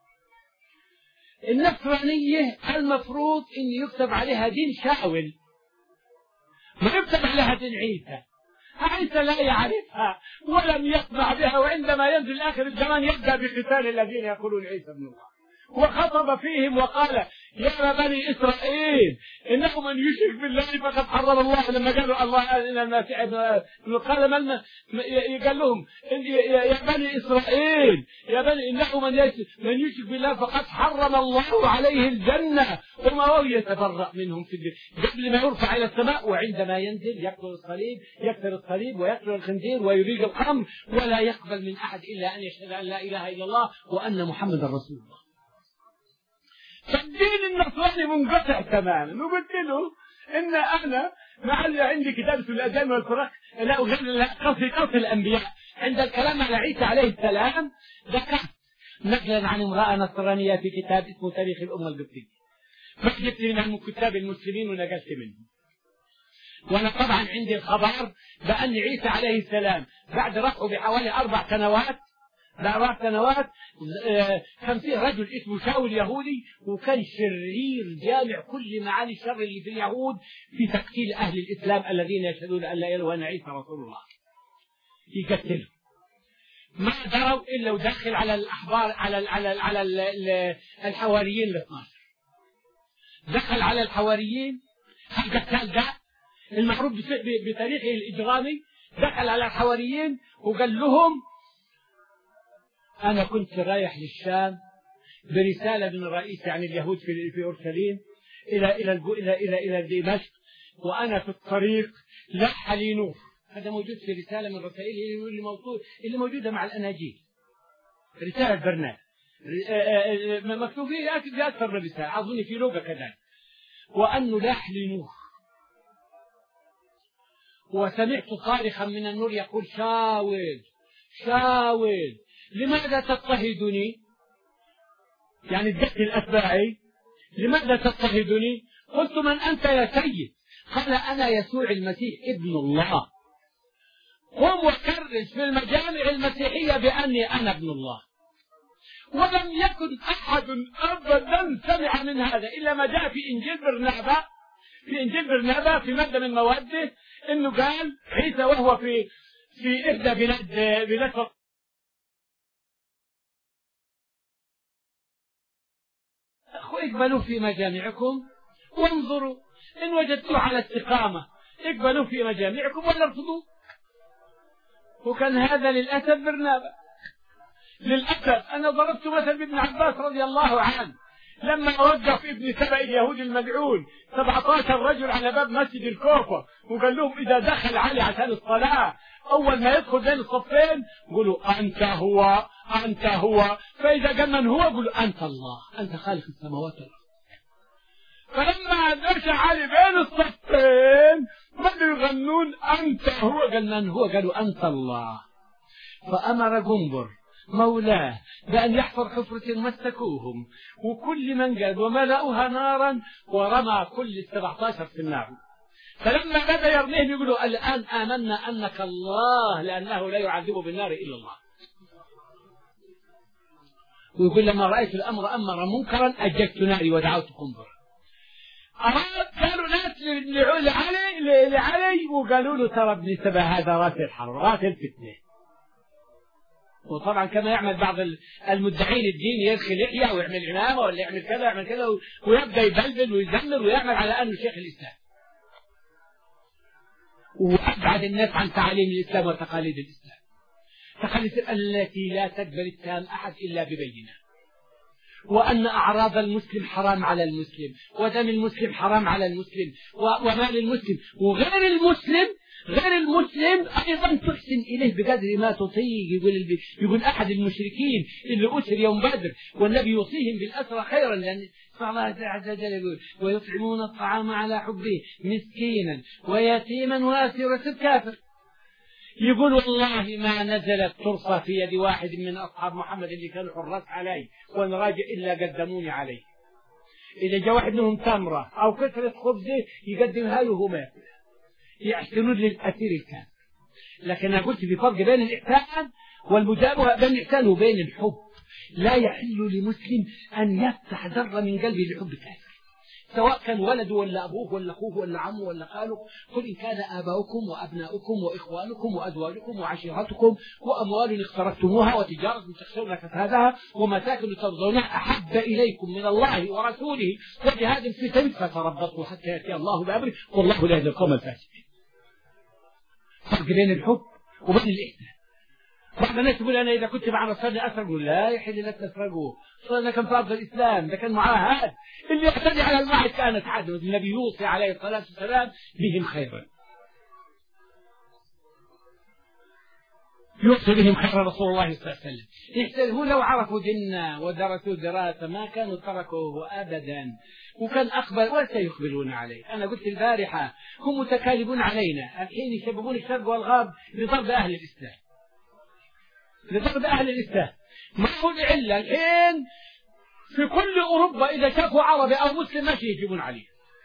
النصرانية المفروض أن يكتب عليها دين شاول، ما يكتب عليها دين عيسى. عيسى لا يعرفها ولم يسمع بها، وعندما ينزل آخر الزمان يبدأ بقتال الذين يقولون عيسى ابن الله، وخطب فيهم وقال يا بني إسرائيل إنه من يشرك بالله فقد حرم الله. لما قالوا الله إن المسيح قال من قال لهم يا بني إسرائيل يا بني إنه من من يشرك بالله فقد حرم الله عليه الجنة وما هو يتبرأ منهم في الدين قبل ما يرفع إلى السماء، وعندما ينزل يقتل الصليب يكسر الصليب ويقتل الخنزير ويريق الخمر ولا يقبل من أحد إلا أن يشهد أن لا إله إلا الله وأن محمد رسول الله. فالدين النصراني منقطع تماما. وقلت له ان انا مع عندي كتاب في الاذان والفرق لا اغير قصد قصد الانبياء عند الكلام على عيسى عليه السلام ذكرت نقلا عن امراه نصرانيه في كتاب اسمه تاريخ الامه القبطيه، فجبت من كتاب المسلمين ونقلت منه. وانا طبعا عندي الخبر بان عيسى عليه السلام بعد رفعه بحوالي اربع سنوات بأربع سنوات كان فيه رجل اسمه شاول يهودي، وكان شرير جامع كل معاني الشر اللي في اليهود في تقتيل أهل الإسلام الذين يشهدون أن لا إله إلا الله وأن عيسى رسول الله. يقتلهم ما دروا إلا ودخل على الأحبار على ال على ال على ال الحواريين الاثناشر، دخل على الحواريين القتال ده المعروف بتاريخه الإجرامي، دخل على الحواريين وقال لهم أنا كنت رايح للشام برسالة من الرئيس يعني اليهود في في أورشليم إلى إلى إلى إلى إلى دمشق، وأنا في الطريق لح لي نور. هذا موجود في رسالة من الرسائل اللي موجود اللي موجودة مع الأناجيل، رسالة برنامج مكتوب فيه أكثر من رسالة أظن في لوقا كذلك، وأنه لاح لي نور وسمعت صارخا من النور يقول شاول شاول لماذا تضطهدني؟ يعني تقتل أتباعي، لماذا تضطهدني؟ قلت من أنت يا سيد؟ قال أنا يسوع المسيح ابن الله. قم وكرس في المجامع المسيحية بأني أنا ابن الله. ولم يكن أحد أبدا سمع من هذا إلا ما جاء في إنجيل برنابا في إنجيل برنابا في مادة من مواده إنه قال عيسى وهو في في إحدى بلاد بلاد اقبلوا في مجامعكم وانظروا إن وجدتوا على استقامة اقبلوا في مجامعكم ولا ارفضوا. وكان هذا للأسف برنابا. للأسف أنا ضربت مثل بابن عباس رضي الله عنه لما وقف ابن سبأ اليهودي الملعون سبعة عشر رجل على باب مسجد الكوفة وقال لهم إذا دخل علي عشان الصلاة أول ما يدخل بين الصفين قولوا أنت هو أنت هو، فإذا قال من هو قولوا أنت الله أنت خالق السماوات والأرض. فلما دخل علي بين الصفين بدوا يغنون أنت هو، قال من هو قالوا أنت الله. فأمر جنبر مولاه بأن يحفر حفرة مسكوهم وكل من قال وملأوها نارا ورمى كل السبعة عشر في النار. فلما بدأ يرميهم يقولوا الآن آمنا أنك الله لأنه لا يعذب بالنار إلا الله. ويقول لما رأيت الأمر أمر منكرا أججت ناري ودعوت قنبرا. أراد قالوا ناس لعلي لعلي وقالوا له ترى ابن سبا هذا رات الحرب رات الفتنة. وطبعا كما يعمل بعض المدعين الدين يدخل لحية ويعمل إمامة ولا يعمل كذا ويعمل كذا ويبدأ يبلبل ويزمر ويعمل على أنه شيخ الإسلام وأبعد الناس عن تعاليم الإسلام وتقاليد الإسلام، تقاليد التي لا تقبل اتهام أحد إلا ببينة، وأن أعراض المسلم حرام على المسلم ودم المسلم حرام على المسلم ومال المسلم، وغير المسلم غير المسلم أيضا تحسن إليه بقدر ما تطيق. يقول, يقول أحد المشركين اللي أسر يوم بدر والنبي يوصيهم بالأسرى خيرا، لأن الله عز وجل يقول ويطعمون الطعام على حبه مسكينا ويتيما وأسيرة الكافر. يقول والله ما نزلت ترصى في يد واحد من أصحاب محمد اللي كانوا حراس عليه ونراجع إلا قدموني عليه. إذا جاء واحد منهم تمرة أو كثرة خبزه يقدمها له وما يأكلها، يحسنون للأسير الكافر. لكن أنا قلت في فرق بين الإحسان والمجابهة، بين الإحسان وبين الحب. لا يحل لمسلم أن يفتح ذرة من قلبه لحب كافر، سواء كان ولده ولا أبوه ولا أخوه ولا عمه ولا خاله. قل إن كان آباؤكم وأبناؤكم وإخوانكم وأزواجكم وعشيرتكم وأموال اقترفتموها وتجارة تخشون كسادها ومساكن ترضونها أحب إليكم من الله ورسوله وجهاد في سبيله فتربصوا حتى يأتي الله بأمره والله لا يهدي القوم الفاسقين. فرق بين الحب وبين الإحسان. بعض الناس يقول أنا إذا كنت مع رسول أسرق، لا يحل لك تسرقه، صار كان فرض الإسلام، ده كان معاهد اللي يعتدي على المعهد كانت عدل. النبي يوصي عليه الصلاة والسلام بهم خيرا، يوصي بهم خيرا رسول الله صلى الله عليه وسلم. يحتاجوا لو عرفوا ديننا ودرسوا دراسة ما كانوا تركوه أبدا، وكان أقبل وسيقبلون عليه. أنا قلت البارحة هم متكالبون علينا الحين، يشببون الشرق والغرب لضرب أهل الإسلام، لضرب أهل الإسلام. ما هو العلة الحين في كل أوروبا إذا شافوا عربي أو مسلم ماشي يجيبون عليه،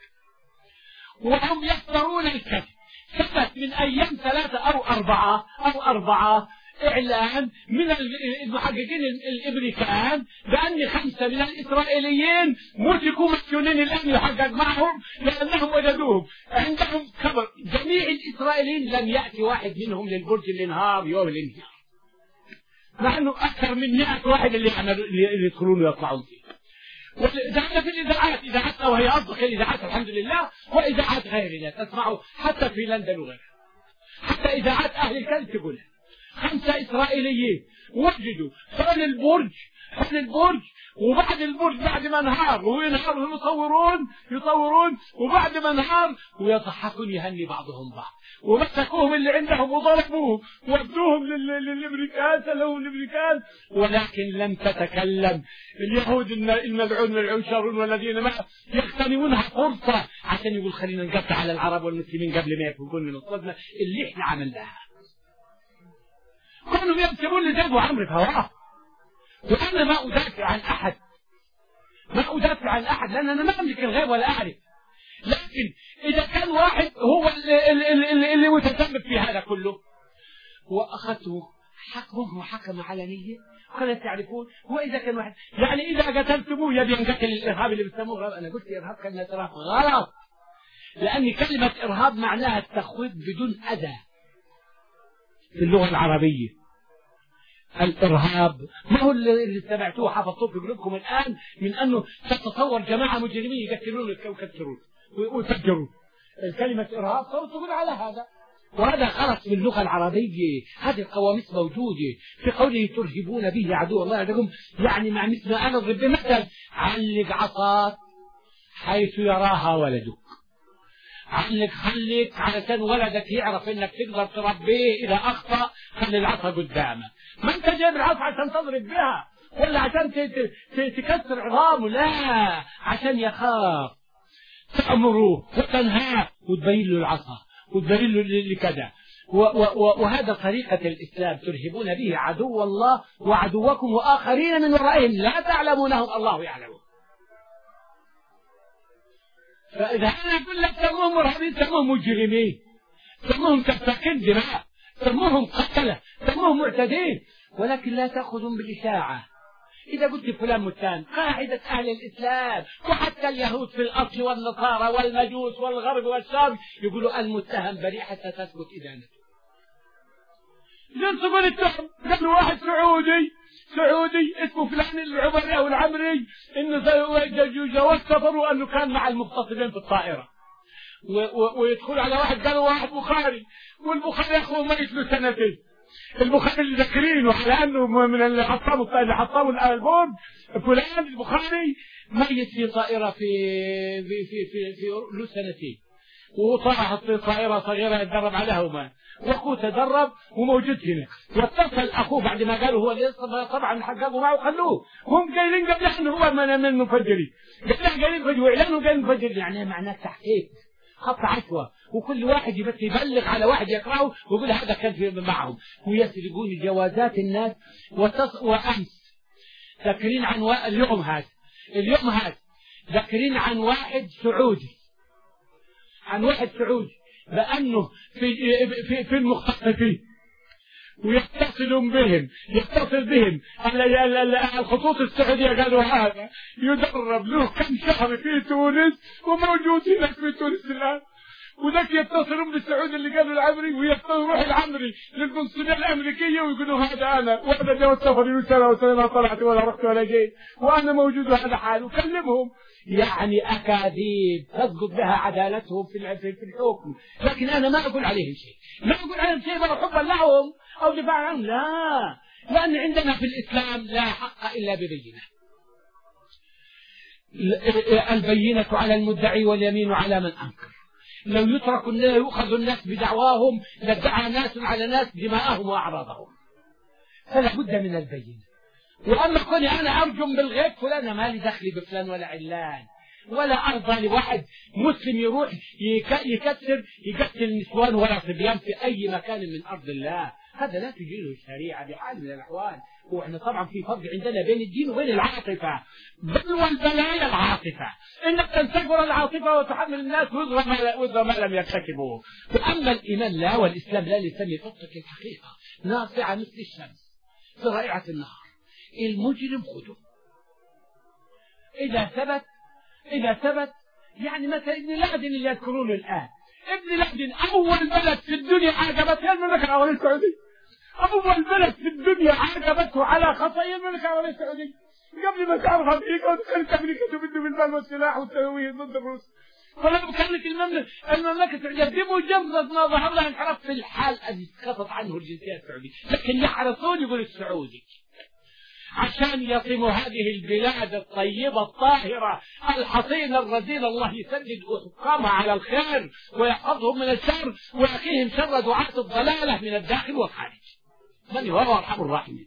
وهم يفترون الكذب. ثبت من أيام ثلاثة أو أربعة أو أربعة إعلان من المحققين الأمريكان بأن خمسة من الإسرائيليين مسكوا مسجونين الآن يحقق معهم لأنهم وجدوهم عندهم خبر. جميع الإسرائيليين لم يأتي واحد منهم للبرج اللي انهار يوم الانهيار، مع أنه أكثر من مئة واحد اللي اللي يدخلون ويطلعون فيه. وإذاعة في الإذاعات، إذاعات وهي أصدق الإذاعات الحمد لله، وإذاعات غيرها تسمعوا حتى في لندن وغيرها، حتى إذاعات أهل الكلب تقولها. خمسة إسرائيليين وجدوا حول البرج حول البرج وبعد البرج بعد ما انهار وينهار يصورون يصورون وبعد ما انهار ويضحكون يهني بعضهم بعض، ومسكوهم اللي عندهم وضربوهم وودوهم للامريكان سلوهم الامريكان، ولكن لم تتكلم اليهود الملعون ملعون شرون والذين ما يغتنمونها فرصه عشان يقول خلينا نقطع على العرب والمسلمين قبل ما يفوقون من الصدمه اللي احنا عملناها. كانوا يكتبون لي زيد وعمرو في هواه، وأنا ما أدافع عن أحد ما أدافع عن أحد لأن أنا ما أملك الغيب ولا أعرف. لكن إذا كان واحد هو اللي, اللي, اللي متسبب في هذا كله وأخذته حكمه وحكم على نية وكانت تعرفون، وإذا كان واحد يعني إذا قتلتموه يبي ينقتل الإرهاب اللي بيسموه. أنا قلت إرهاب كلمة إرهاب غلط، لأن كلمة إرهاب معناها التخويف بدون أذى في اللغة العربية. الإرهاب ما هو اللي سمعتوه حفظتوه في قلوبكم الآن من أنه تتصور جماعة مجرمين يقتلون ويكسرون ويفجرون. الكلمة إرهاب صاروا تقول على هذا، وهذا غلط في اللغة العربية. هذه القواميس موجودة في قوله ترهبون به عدو الله عندكم، يعني مع مثل ما أنا أضرب بمثل علق عصاك حيث يراها ولدك، علق خليك علشان ولدك يعرف انك تقدر تربيه. اذا اخطأ خلي العصا قدامه، ما انت جايب العصا عشان تضرب بها ولا عشان تكسر عظامه، لا عشان يخاف. تأمره وتنهاه وتبين له العصا وتبين له اللي كذا. وهذا طريقة الإسلام، ترهبون به عدو الله وعدوكم وآخرين من ورائهم لا تعلمونهم الله يعلمون. فإذا أنا أقول لك سموهم مرهبين، سموهم مجرمين، سموهم سفاكين دماء، سموهم قتلة، سموهم معتدين، ولكن لا تأخذهم بالإشاعة. إذا قلت فلان متهم، قاعدة أهل الإسلام وحتى اليهود في الأصل والنصارى والمجوس والغرب والشام يقولوا المتهم بريء حتى تثبت إدانته. ينصبون التهم، قالوا واحد سعودي سعودي اسمه فلان العمري أو العمري إنه جواز سفر وأنه كان مع المغتصبين في الطائرة، ويدخل على واحد قالوا واحد بخاري، والبخاري أخوه ميت له سنتين. البخاري اللي ذاكرينه على أنه من اللي حطموا اللي حطموا البوم فلان البخاري ميت في طائرة في في في في, في له سنتين، وهو طلع في طائرة صغيرة يتدرب عليها وما واخوه تدرب وموجود هنا، واتصل اخوه بعد ما قالوا هو اللي طبعا حققوا معه وخلوه، هم قايلين قبل انه هو من من المفجرين، قبل قايلين فجوا اعلانوا قايلين مفجر، يعني معناه تحقيق خط عشوة، وكل واحد بس يبلغ على واحد يقرأه ويقول هذا كان في معهم، ويسرقون جوازات الناس. وتص... وامس ذاكرين عن و... اليوم هذا اليوم هذا ذاكرين عن واحد سعودي عن واحد سعودي بأنه في في في المختطفين، ويتصلون بهم يتصل بهم الخطوط السعودية قالوا هذا يدرب له كم شهر في تونس وموجود هناك في تونس الآن، وذاك يتصلون بالسعودي اللي قالوا العمري ويروح العمري للقنصلية الأمريكية ويقولوا هذا أنا وأنا جاوز سفري سنة وسنة طلعت ولا رحت ولا جيت وأنا موجود وهذا حال، وكلمهم. يعني أكاذيب تسقط بها عدالتهم في في الحكم، لكن أنا ما أقول عليهم شيء، ما أقول عليهم شيء ولا حبا لهم أو دفاعا عنهم، لا، لأن عندنا في الإسلام لا حق إلا ببينة. البينة على المدعي واليمين على من أنكر. لو يترك يؤخذ الناس بدعواهم لادعى ناس على ناس دماءهم وأعراضهم، فلا بد من البينة. وأما كوني أنا أرجم بالغيب فلان ما لي دخلي بفلان ولا علان، ولا أرضى لواحد مسلم يروح يكسر يقتل النسوان ولا صبيان في أي مكان من أرض الله، هذا لا تجيزه الشريعة بحال من الأحوال. وإحنا طبعا في فرق عندنا بين الدين وبين العاطفة، بل والبلايا العاطفة، إنك تنتقر العاطفة وتحمل الناس وزر ما, وزر ما لم يرتكبوه. وأما الإيمان لا والإسلام لا لسمي فطرك الحقيقة ناصعة مثل الشمس في رائعة النهار. المجرم خذه إذا ثبت إذا ثبت يعني مثلا ابن لادن اللي يذكرونه الآن، ابن لادن أول بلد في الدنيا عاقبته المملكة العربية السعودية، أول بلد في الدنيا عاقبته على خطأ المملكة العربية السعودية، قبل ما تعرف أمريكا ودخلت أمريكا تبدو بالمال والسلاح والتهوية ضد الروس، فلما كانت المملكة المملكة السعودية بمجرد ما ظهر لها انحراف في الحال أن سقطت عنه الجنسية السعودية، لكن يحرصون يقول السعودي عشان يصموا هذه البلاد الطيبة الطاهرة الحصينة الرزينة. الله يسدد حكامها على الخير ويحفظهم من الشر ويقيهم شر دعاة الضلالة من الداخل والخارج، من هو أرحم الراحمين.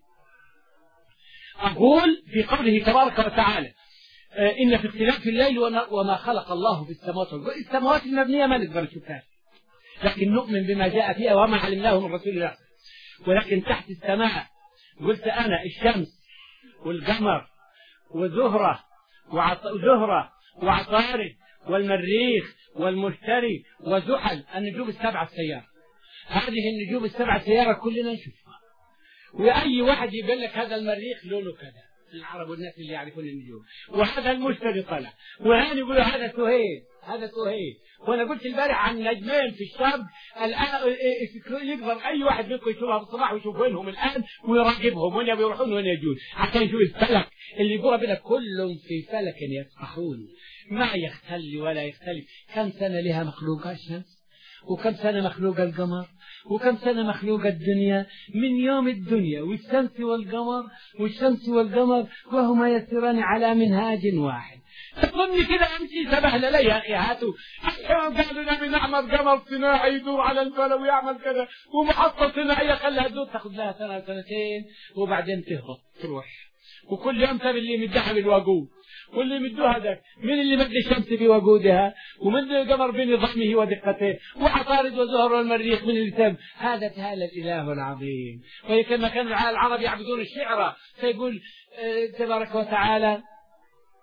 أقول في قوله تبارك وتعالى إن في اختلاف الليل وما خلق الله في السماوات والأرض، السماوات المبنية ما نقدر نشوفها لكن نؤمن بما جاء فيها وما علمناه من رسول الله، ولكن تحت السماء قلت أنا الشمس والقمر وزهرة وزهرة وعطارد والمريخ والمشتري وزحل، النجوم السبعة السيارة، هذه النجوم السبعة السيارة كلنا نشوفها، وأي واحد يقول لك هذا المريخ لونه كذا، العرب والناس اللي يعرفون النجوم، وهذا المشتري طلع، وهذا يقولوا هذا سهيل هذا سهيل. وانا قلت البارح عن نجمين في الشام الان يقدر اي واحد منكم يشوفها بالصباح ويشوف وينهم الان ويراقبهم وين يروحون وين يجون عشان يشوف الفلك اللي قرب لك، كلهم في فلك يسبحون ما يختل ولا يختلف. كم سنه لها مخلوقه الشمس، وكم سنه مخلوقه القمر، وكم سنة مخلوق الدنيا، من يوم الدنيا والشمس والقمر والشمس والقمر وهما يسيران على منهاج واحد. تظني كده أمشي سبهل لي يا أخي هاتوا قالوا لنا نعمل قمر صناعي يدور على الفلك ويعمل كذا ومحطة صناعية خلها تدور تأخذ لها سنة سنتين وبعدين تهبط تروح، وكل يوم تبي اللي يمدها بالوقود واللي يمدوها ذاك، من اللي مد الشمس بوقودها ومد القمر بنظامه ودقته وعطارد وزهر والمريخ من اللي تم، هذا تعالى الإله العظيم. وكما كان العرب يعبدون الشعر فيقول تبارك وتعالى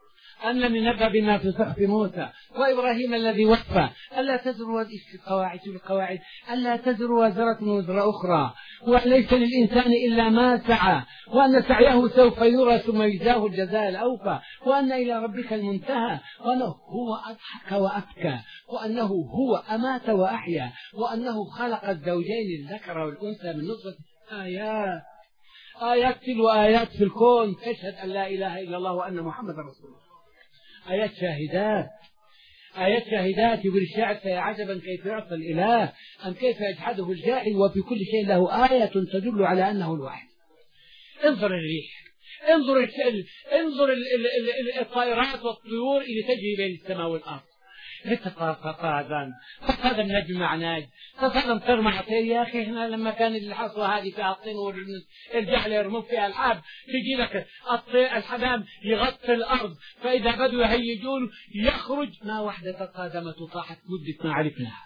أنني نبأ بما في صحف موسى وإبراهيم الذي وفى ألا تزر القواعد بالقواعد ألا تزر وازرة وزر أخرى وليس للإنسان إلا ما سعى وأن سعيه سوف يرى ثم يجزاه الجزاء الأوفى وأن إلى ربك المنتهى وأنه هو أضحك وأبكى وأنه هو أمات وأحيا وأنه خلق الزوجين الذكر والأنثى من نطفة. آيات آيات تلو آيات في الكون تشهد أن لا إله إلا الله وأن محمد رسول الله. آيات شاهدات آيات شاهدات. يقول الشاعر فيا عجبا كيف يعصى الإله أم كيف يجحده الجاحد وفي كل شيء له آية تدل على أنه الواحد. انظر الريح، انظر ال... انظر ال... ال... ال... الطائرات والطيور اللي تجري بين السماء والأرض. فقادا فقادا نجم مع ناج فقادا طير مع طير. يا أخي إحنا لما كان الحصوة هذه فيها الطين والرجال يرمون فيها الحب تجي لك الطير الحمام يغطي الأرض فإذا بدوا يهيجون يخرج ما واحدة تقادمت وطاحت مدة ما عرفناها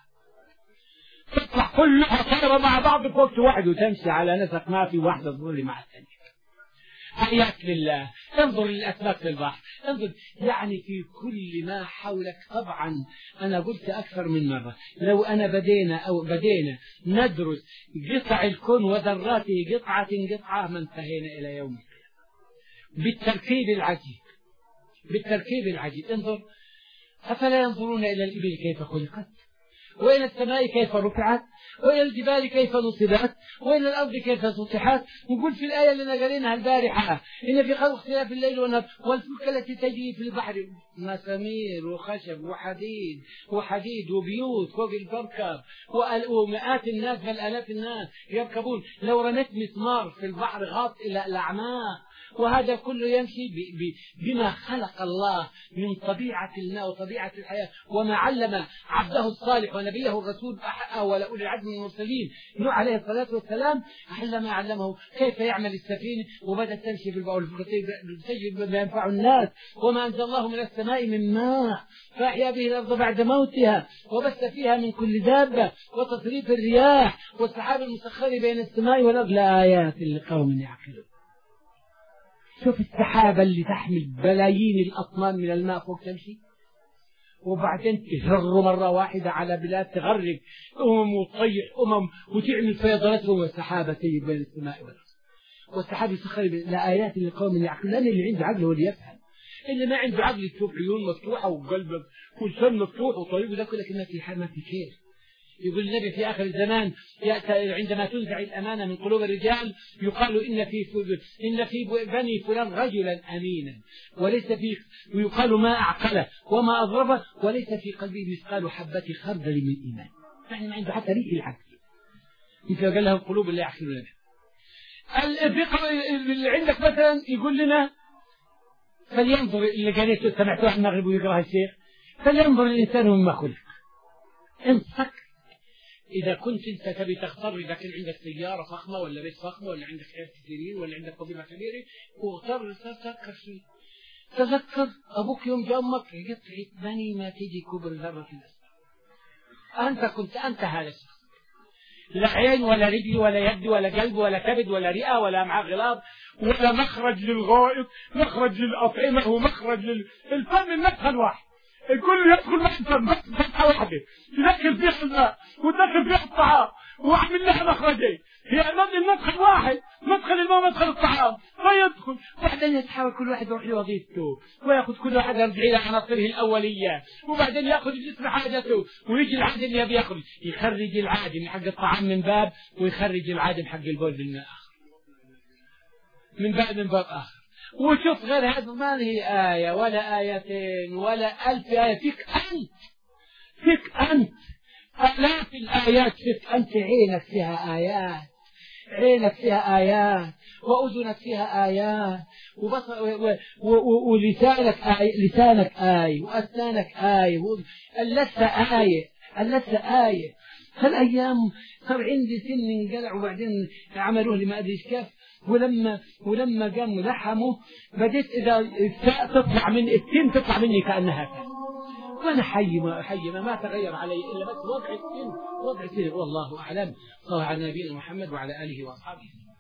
تطلع كلها طيرة مع بعض في وقت واحد وتمشي على نسق ما في واحدة تظل مع الثانية. آيات لله. انظر للأسماك في البحر، انظر يعني في كل ما حولك. طبعا أنا قلت أكثر من مرة لو أنا بدينا أو بدينا ندرس قطع الكون وذراته قطعة قطعة ما انتهينا إلى يوم بالتركيب العجيب بالتركيب العجيب. انظر أفلا ينظرون إلى الإبل كيف خلقت وإلى السماء كيف رفعت وإلى الجبال كيف نصبت وإلى الأرض كيف سطحت. نقول في الآية اللي قريناها البارحة إن في خلق اختلاف الليل والنهار والفلك التي تجري في البحر مسامير وخشب وحديد وحديد وبيوت فوق الكوكب ومئات الناس بل آلاف الناس يركبون. لو رميت مسمار في البحر غاط إلى الأعماق. وهذا كله يمشي بما خلق الله من طبيعة الماء وطبيعة الحياة وما علم عبده الصالح ونبيه الرسول ولا أولي العزم من المرسلين نوح عليه الصلاة والسلام أحل ما علمه كيف يعمل السفينة وبدأت تمشي في البحر تجري بما ينفع الناس. وما أنزل الله من السماء من ماء فأحيا به الأرض بعد موتها وبث فيها من كل دابة وتصريف الرياح والسحاب المسخر بين السماء والأرض لآيات لقوم يعقلون. شوف السحابة اللي تحمل بلايين الأطنان من الماء فوق تمشي وبعدين تهر مرة واحدة على بلاد تغرق أمم وتطيح أمم وتعمل فيضانات والسحابة تجي بين السماء والأرض والسحاب يسخر لآيات لقوم يعقلون. لأن اللي عنده عقل هو اللي يفهم. اللي ما عنده عقل تشوف عيون مفتوحة وقلبك ولسان مفتوح وطريق ذاك لكن ما في حال ما في خير. يقول النبي في آخر الزمان عندما تنزع الأمانة من قلوب الرجال يقال إن في إن في بني فلان رجلا أمينا وليس في ويقال ما أعقله وما أضربه وليس في قلبه مثقال حبة خردل من إيمان. يعني ما عنده حتى ريح العقل. مثل قال له القلوب اللي يعقلون بها. الفقه اللي عندك مثلا يقول لنا فلينظر اللي قريته سمعته عن المغرب ويقرأها الشيخ فلينظر الإنسان مما خلق. انصك إذا كنت أنت تبي تختار إذا كان عندك سيارة فخمة ولا بيت فخمة ولا عندك عيال كثيرين ولا عندك وظيفة كبيرة واختار تذكر شيء. تذكر أبوك يوم جاء أمك قطعت بني ما تيجي كبر ذرة في الأسفل. أنت كنت أنت هذا الشخص لا عين ولا رجل ولا يد ولا قلب ولا كبد ولا رئة ولا أمعاء غلاظ ولا مخرج للغائط مخرج للأطعمة ومخرج للفم المدخل واحد. الكل يدخل مدخل بس فتحة واحدة تدخل فيها الماء وتدخل فيها الطعام وعمل لها مخرجين. هي المدخل واحد مدخل الماء مدخل الطعام فيدخل وبعدين يتحاول كل واحد يروح لوظيفته ويأخذ كل واحد يرجع إلى عناصره الأولية وبعدين يأخذ الجسم حاجته ويجي العادم اللي يبي يخرج يخرج العادم حق الطعام من باب ويخرج العادم حق البول من آخر من باب من باب آخر. وشوف غير هذا ما هي آية ولا آيتين ولا ألف آية فيك أنت فيك أنت آلاف الآيات فيك أنت. عينك فيها آيات عينك فيها آيات وأذنك فيها آيات وبصر ولسانك آية لسانك آية وأسنانك آية اللثة آية اللثة آية. هالأيام صار عندي سن انقلع وبعدين عملوه لما أدري كيف ولما ولما قام لحمه بديت إذا تطلع من التين تطلع مني كأنها كان وأنا حي ما حي ما, ما تغير علي إلا بس وضع السن وضع السن والله أعلم. صلى على نبينا محمد وعلى آله وأصحابه.